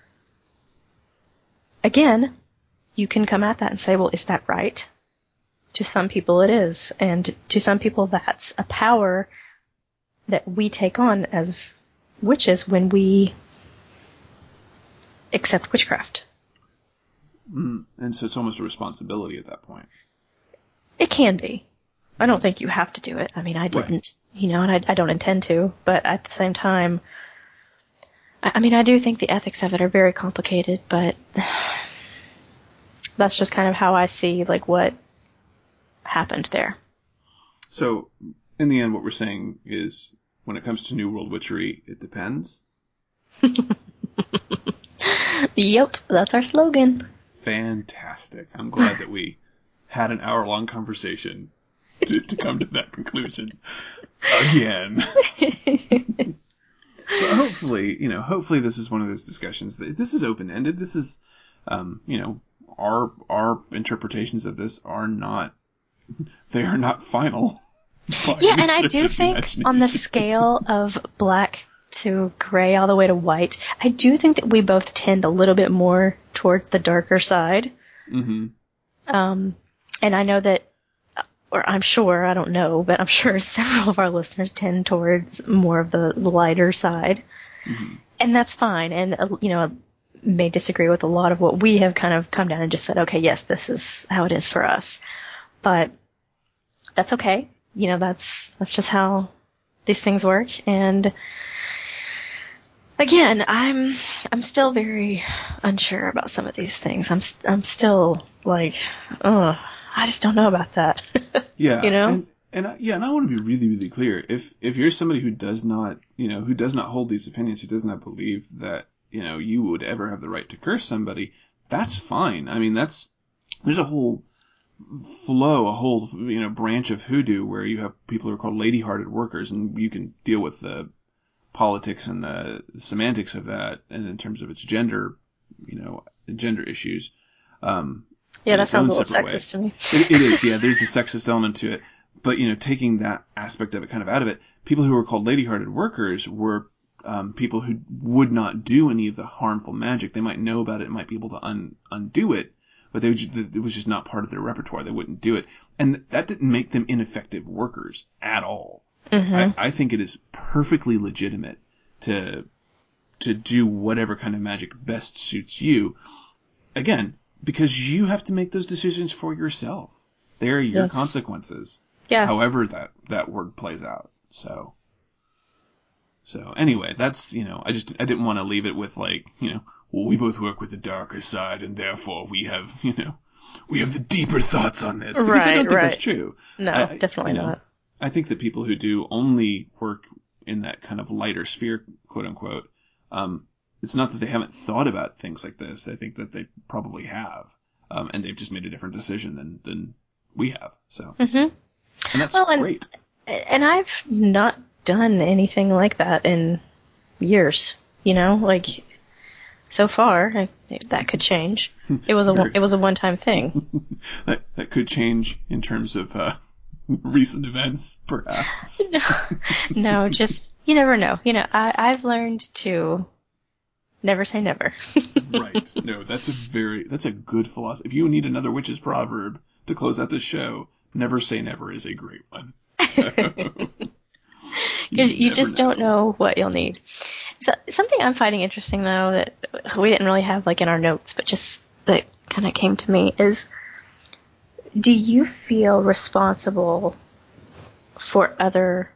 [SPEAKER 3] again, you can come at that and say, well, is that right? To some people it is. And to some people that's a power that we take on as witches when we accept witchcraft.
[SPEAKER 1] And so it's almost a responsibility at that point.
[SPEAKER 3] It can be. I don't think you have to do it. I mean, I didn't,
[SPEAKER 1] right.
[SPEAKER 3] And I don't intend to. But at the same time, I do think the ethics of it are very complicated, but that's just kind of how I see, what happened there.
[SPEAKER 1] So, in the end, what we're saying is, when it comes to New World witchery, it depends.
[SPEAKER 3] Yep, that's our slogan.
[SPEAKER 1] Fantastic. I'm glad that we had an hour-long conversation to come to that conclusion. Again. So hopefully this is one of those discussions that this is open-ended. This is, our interpretations of this are not final.
[SPEAKER 3] Yeah, and I do think on the scale of black to gray all the way to white, I do think that we both tend a little bit more towards the darker side.
[SPEAKER 1] Mm-hmm.
[SPEAKER 3] And I know that, or I'm sure, I don't know, but I'm sure several of our listeners tend towards more of the lighter side.
[SPEAKER 1] Mm-hmm.
[SPEAKER 3] And that's fine. And, I may disagree with a lot of what we have kind of come down and just said, okay, yes, this is how it is for us. But that's okay. That's just how these things work. And again, I'm still very unsure about some of these things. I'm still I just don't know about that.
[SPEAKER 1] Yeah. And I want to be really, really clear. If you're somebody who does not hold these opinions, who does not believe that, you would ever have the right to curse somebody, that's fine. I mean, there's a whole branch of hoodoo where you have people who are called lady-hearted workers, and you can deal with the politics and the semantics of that, and in terms of its gender issues.
[SPEAKER 3] Yeah,
[SPEAKER 1] in
[SPEAKER 3] that
[SPEAKER 1] its
[SPEAKER 3] sounds
[SPEAKER 1] own
[SPEAKER 3] a little
[SPEAKER 1] separate way.
[SPEAKER 3] sexist to me.
[SPEAKER 1] It is, yeah. There's a sexist element to it, but taking that aspect of it kind of out of it, people who were called ladyhearted workers were people who would not do any of the harmful magic. They might know about it, might be able to undo it, but it was just not part of their repertoire. They wouldn't do it, and that didn't make them ineffective workers at all.
[SPEAKER 3] Mm-hmm.
[SPEAKER 1] I think it is perfectly legitimate to do whatever kind of magic best suits you. Again, because you have to make those decisions for yourself. They're your consequences.
[SPEAKER 3] Yeah.
[SPEAKER 1] However that word plays out. So anyway, that's, I didn't want to leave it with well, we both work with the darker side and therefore we have, we have the deeper thoughts on this. Because I don't think that's true.
[SPEAKER 3] No, definitely not.
[SPEAKER 1] I think that people who do only work in that kind of lighter sphere, quote unquote, it's not that they haven't thought about things like this. I think that they probably have. And they've just made a different decision than we have. So, and that's great.
[SPEAKER 3] And I've not done anything like that in years. So far, that could change. It was a one-time thing.
[SPEAKER 1] that could change in terms of recent events, perhaps.
[SPEAKER 3] No, just you never know. I've learned to never say never.
[SPEAKER 1] Right. No, that's a good philosophy. If you need another witch's proverb to close out this show, never say never is a great one.
[SPEAKER 3] Because you just don't know what you'll need. So, something I'm finding interesting, though, that we didn't really have in our notes, but just that kind of came to me is, do you feel responsible for other,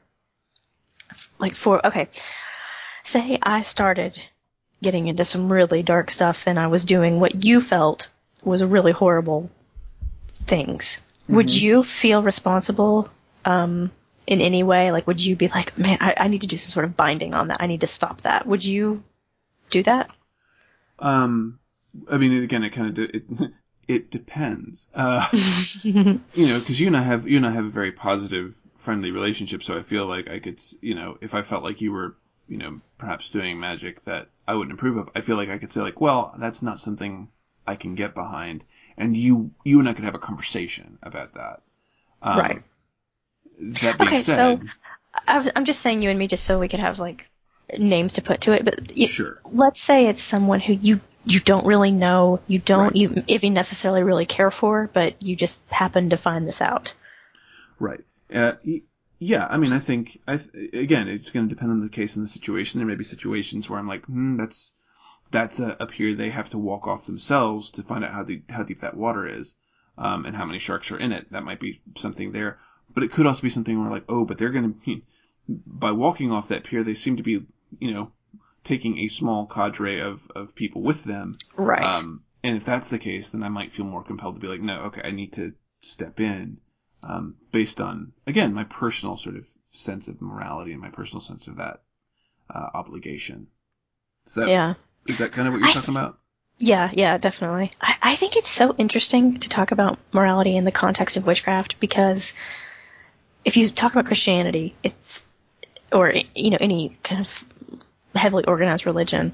[SPEAKER 3] say I started getting into some really dark stuff and I was doing what you felt was really horrible things. Mm-hmm. Would you feel responsible in any way? Would you be like, man, I need to do some sort of binding on that. I need to stop that. Would you do that?
[SPEAKER 1] I mean, again, it depends. Because you and I have a very positive, friendly relationship. So I feel like I could, if I felt like you were, perhaps doing magic that I wouldn't approve of, I feel like I could say well, that's not something I can get behind, and you and I could have a conversation about that.
[SPEAKER 3] Right.
[SPEAKER 1] That being said,
[SPEAKER 3] so I'm just saying you and me just so we could have names to put to it. But
[SPEAKER 1] sure.
[SPEAKER 3] Let's say it's someone who you don't really know, you don't even necessarily really care for, but you just happen to find this out.
[SPEAKER 1] Right. Yeah. I mean, I think again, it's going to depend on the case and the situation. There may be situations where I'm like, that's a pier they have to walk off themselves to find out how deep that water is, and how many sharks are in it. That might be something there. But it could also be something where but they're going to, by walking off that pier, they seem to be, taking a small cadre of people with them.
[SPEAKER 3] Right.
[SPEAKER 1] And if that's the case, then I might feel more compelled to be like, no, okay, I need to step in, based on, again, my personal sort of sense of morality and my personal sense of that, obligation. Is that kind of what you're talking about?
[SPEAKER 3] Yeah, definitely. I think it's so interesting to talk about morality in the context of witchcraft, because if you talk about Christianity, or any kind of heavily organized religion,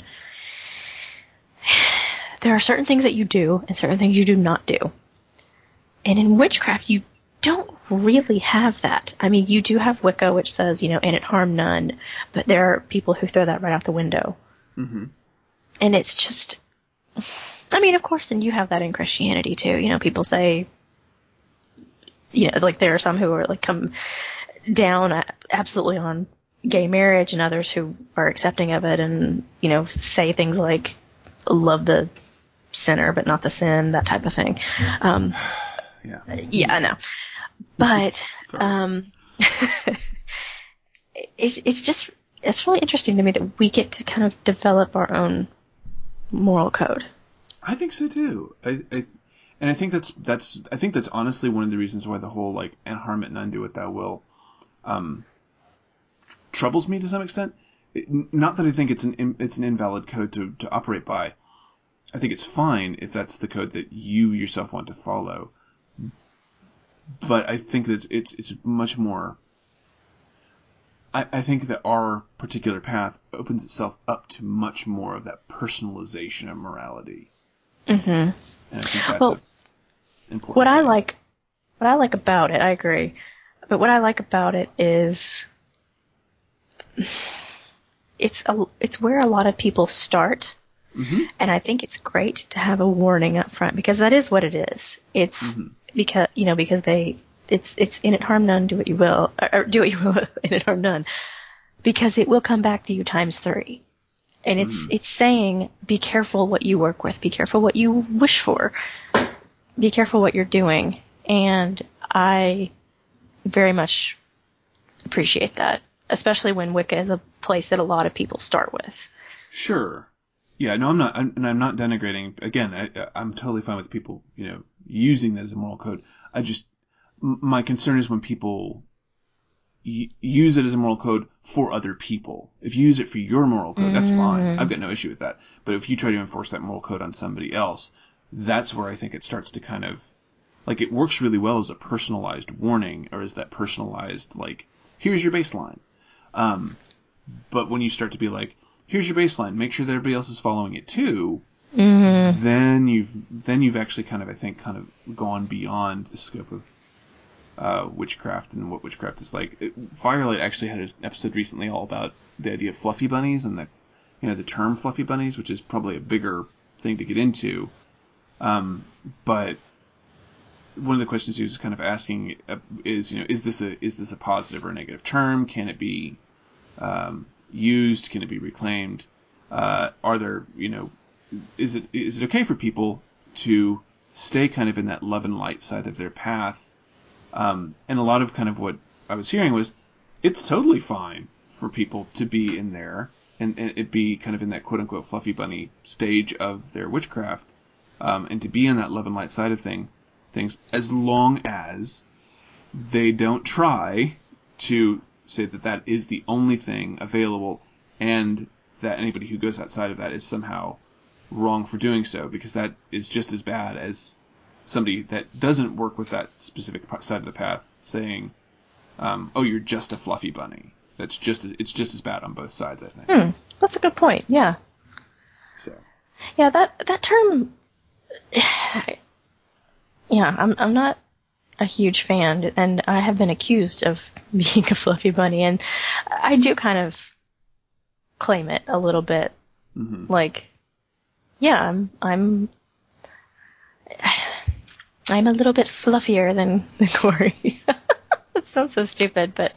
[SPEAKER 3] there are certain things that you do and certain things you do not do. And in witchcraft, you don't really have that. I mean, you do have Wicca, which says, and it harm none, but there are people who throw that right out the window. Mm-hmm. And it's just, I mean, of course, and you have that in Christianity too. People say, there are some who are come down absolutely on gay marriage, and others who are accepting of it, and say things like love the sinner but not the sin, that type of thing. Yeah, I know, but it's really interesting to me that we get to kind of develop our own moral code.
[SPEAKER 1] I think so too. And I think that's honestly one of the reasons why the whole and harm it none, do what thou will, troubles me to some extent. Not that I think it's an invalid code to operate by. I think it's fine if that's the code that you yourself want to follow. But I think that it's much more. I think that our particular path opens itself up to much more of that personalization of morality. Mm-hmm. And I think important.
[SPEAKER 3] What I like about it, I agree. But what I like about it is it's where a lot of people start.
[SPEAKER 1] Mm-hmm.
[SPEAKER 3] And I think it's great to have a warning up front, because that is what it is. It's because it's in it harm none, do what you will, or do what you will, in it harm none, because it will come back to you times 3. And it's saying, be careful what you work with, be careful what you wish for, be careful what you're doing. And I very much appreciate that, especially when Wicca is a place that a lot of people start with.
[SPEAKER 1] Sure. Yeah, no, I'm not denigrating. Again, I'm totally fine with people, using that as a moral code. My concern is when people use it as a moral code for other people. If you use it for your moral code, that's fine. I've got no issue with that. But if you try to enforce that moral code on somebody else, that's where I think it starts to kind of, like, it works really well as a personalized warning, or as that personalized, like, here's your baseline. But when you start to be like, here's your baseline, make sure that everybody else is following it too, then you've actually kind of gone beyond the scope of witchcraft and what witchcraft is like. Firelight actually had an episode recently all about the idea of fluffy bunnies and the term fluffy bunnies, which is probably a bigger thing to get into. But one of the questions he was kind of asking is, is this a positive or a negative term? Can it be used? Can it be reclaimed? Are there, is it okay for people to stay kind of in that love and light side of their path? And a lot of kind of what I was hearing was, it's totally fine for people to be in there and it be kind of in that quote unquote fluffy bunny stage of their witchcraft, and to be in that love and light side of things, as long as they don't try to say that is the only thing available, and that anybody who goes outside of that is somehow wrong for doing so, because that is just as bad as somebody that doesn't work with that specific side of the path saying, oh, you're just a fluffy bunny. It's just as bad on both sides, I think.
[SPEAKER 3] That's a good point. Yeah.
[SPEAKER 1] So.
[SPEAKER 3] Yeah, that term. Yeah, I'm not a huge fan, and I have been accused of being a fluffy bunny, and I do kind of claim it a little bit.
[SPEAKER 1] Mm-hmm.
[SPEAKER 3] Like, yeah, I'm a little bit fluffier than Corey. It sounds so stupid, but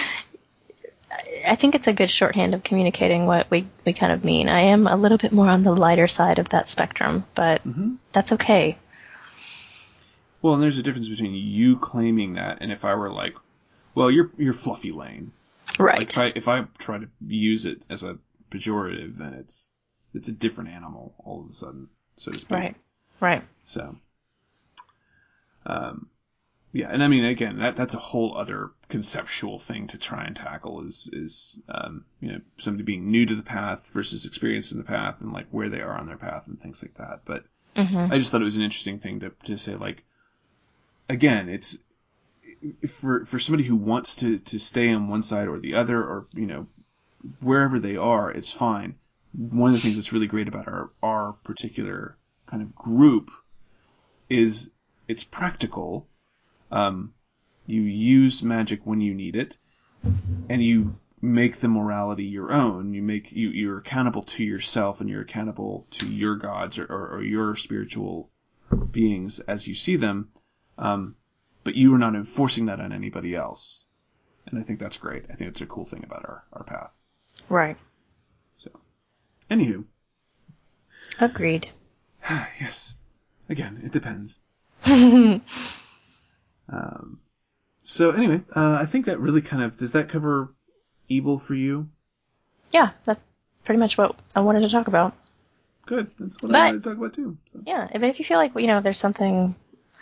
[SPEAKER 3] I think it's a good shorthand of communicating what we kind of mean. I am a little bit more on the lighter side of that spectrum, but that's okay.
[SPEAKER 1] Well, and there's a difference between you claiming that and if I were like, well, you're fluffy lane.
[SPEAKER 3] Right.
[SPEAKER 1] Like if I try to use it as a pejorative, then it's a different animal all of a sudden, so to speak.
[SPEAKER 3] Right.
[SPEAKER 1] So, yeah, and I mean, again, that's a whole other conceptual thing to try and tackle is somebody being new to the path versus experienced in the path, and like where they are on their path and things like that. But I just thought it was an interesting thing to say, like, again, it's for somebody who wants to stay on one side or the other, or wherever they are, it's fine. One of the things that's really great about our particular kind of group is it's practical. You use magic when you need it, and you make the morality your own. You're accountable to yourself, and you're accountable to your gods or your spiritual beings as you see them. But you are not enforcing that on anybody else. And I think that's great. I think it's a cool thing about our path.
[SPEAKER 3] Right.
[SPEAKER 1] So, anywho.
[SPEAKER 3] Agreed.
[SPEAKER 1] Yes. Again, it depends. So anyway, I think that really kind of, does that cover evil for you?
[SPEAKER 3] Yeah, that's pretty much what I wanted to talk about.
[SPEAKER 1] Good. That's what I wanted to talk about too. So.
[SPEAKER 3] Yeah, but if you feel like, there's something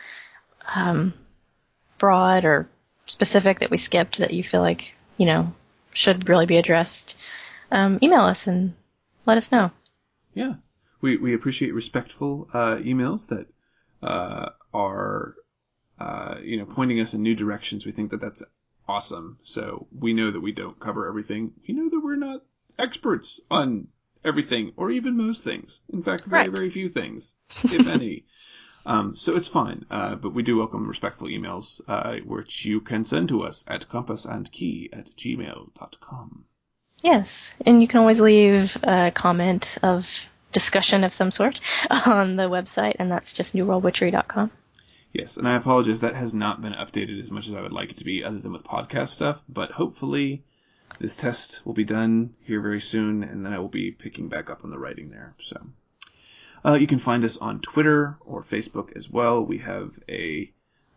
[SPEAKER 3] broad or specific that we skipped that you feel like, should really be addressed, email us and let us know.
[SPEAKER 1] Yeah. We appreciate respectful emails that are pointing us in new directions. We think that that's awesome. So we know that we don't cover everything. We know that we're not experts on everything or even most things. In fact, very, very few things, if any. So it's fine, but we do welcome respectful emails, which you can send to us at compassandkey@gmail.com.
[SPEAKER 3] Yes, and you can always leave a comment of discussion of some sort on the website, and that's just newworldwitchery.com.
[SPEAKER 1] Yes, and I apologize, that has not been updated as much as I would like it to be, other than with podcast stuff, but hopefully this test will be done here very soon, and then I will be picking back up on the writing there, so... you can find us on Twitter or Facebook as well. We have a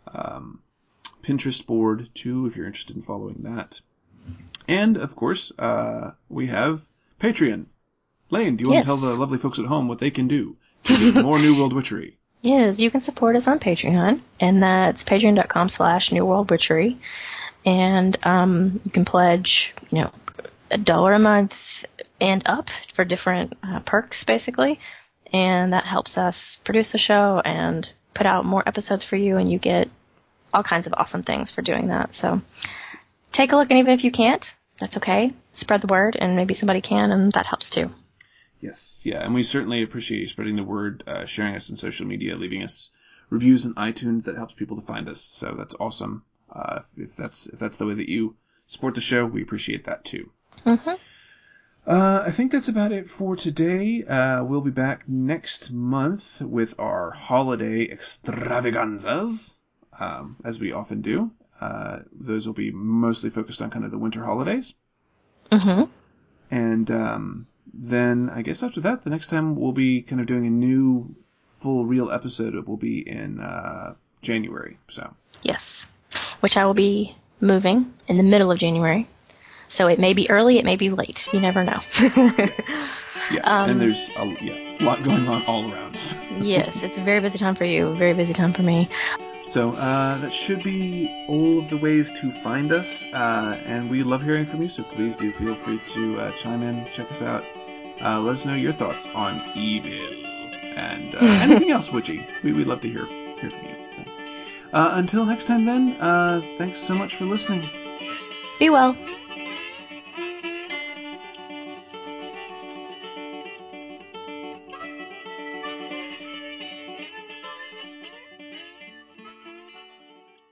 [SPEAKER 1] Pinterest board, too, if you're interested in following that. And, of course, we have Patreon. Lane, do you want to tell the lovely folks at home what they can do to get more New World Witchery?
[SPEAKER 3] Yes, you can support us on Patreon, and that's patreon.com/newworldwitchery. And you can pledge, $1 a month and up for different perks, basically. And that helps us produce the show and put out more episodes for you, and you get all kinds of awesome things for doing that. So take a look, and even if you can't, that's okay. Spread the word, and maybe somebody can, and that helps too.
[SPEAKER 1] Yes, yeah, and we certainly appreciate you spreading the word, sharing us on social media, leaving us reviews on iTunes. That helps people to find us, so that's awesome. If that's the way that you support the show, we appreciate that too.
[SPEAKER 3] Mm-hmm.
[SPEAKER 1] I think that's about it for today. We'll be back next month with our holiday extravaganzas, as we often do. Those will be mostly focused on kind of the winter holidays.
[SPEAKER 3] Mm-hmm.
[SPEAKER 1] And then I guess after that, the next time we'll be kind of doing a new full real episode. It will be in January. So
[SPEAKER 3] Yes, which I will be moving in the middle of January. So it may be early, it may be late. You never know.
[SPEAKER 1] Yes. Yeah, and there's a lot going on all around us.
[SPEAKER 3] Yes, it's a very busy time for you, very busy time for me.
[SPEAKER 1] So that should be all of the ways to find us, and we love hearing from you, so please do feel free to chime in, check us out, let us know your thoughts on evil, and anything else witchy. We'd love to hear from you. So, until next time then, thanks so much for listening.
[SPEAKER 3] Be well.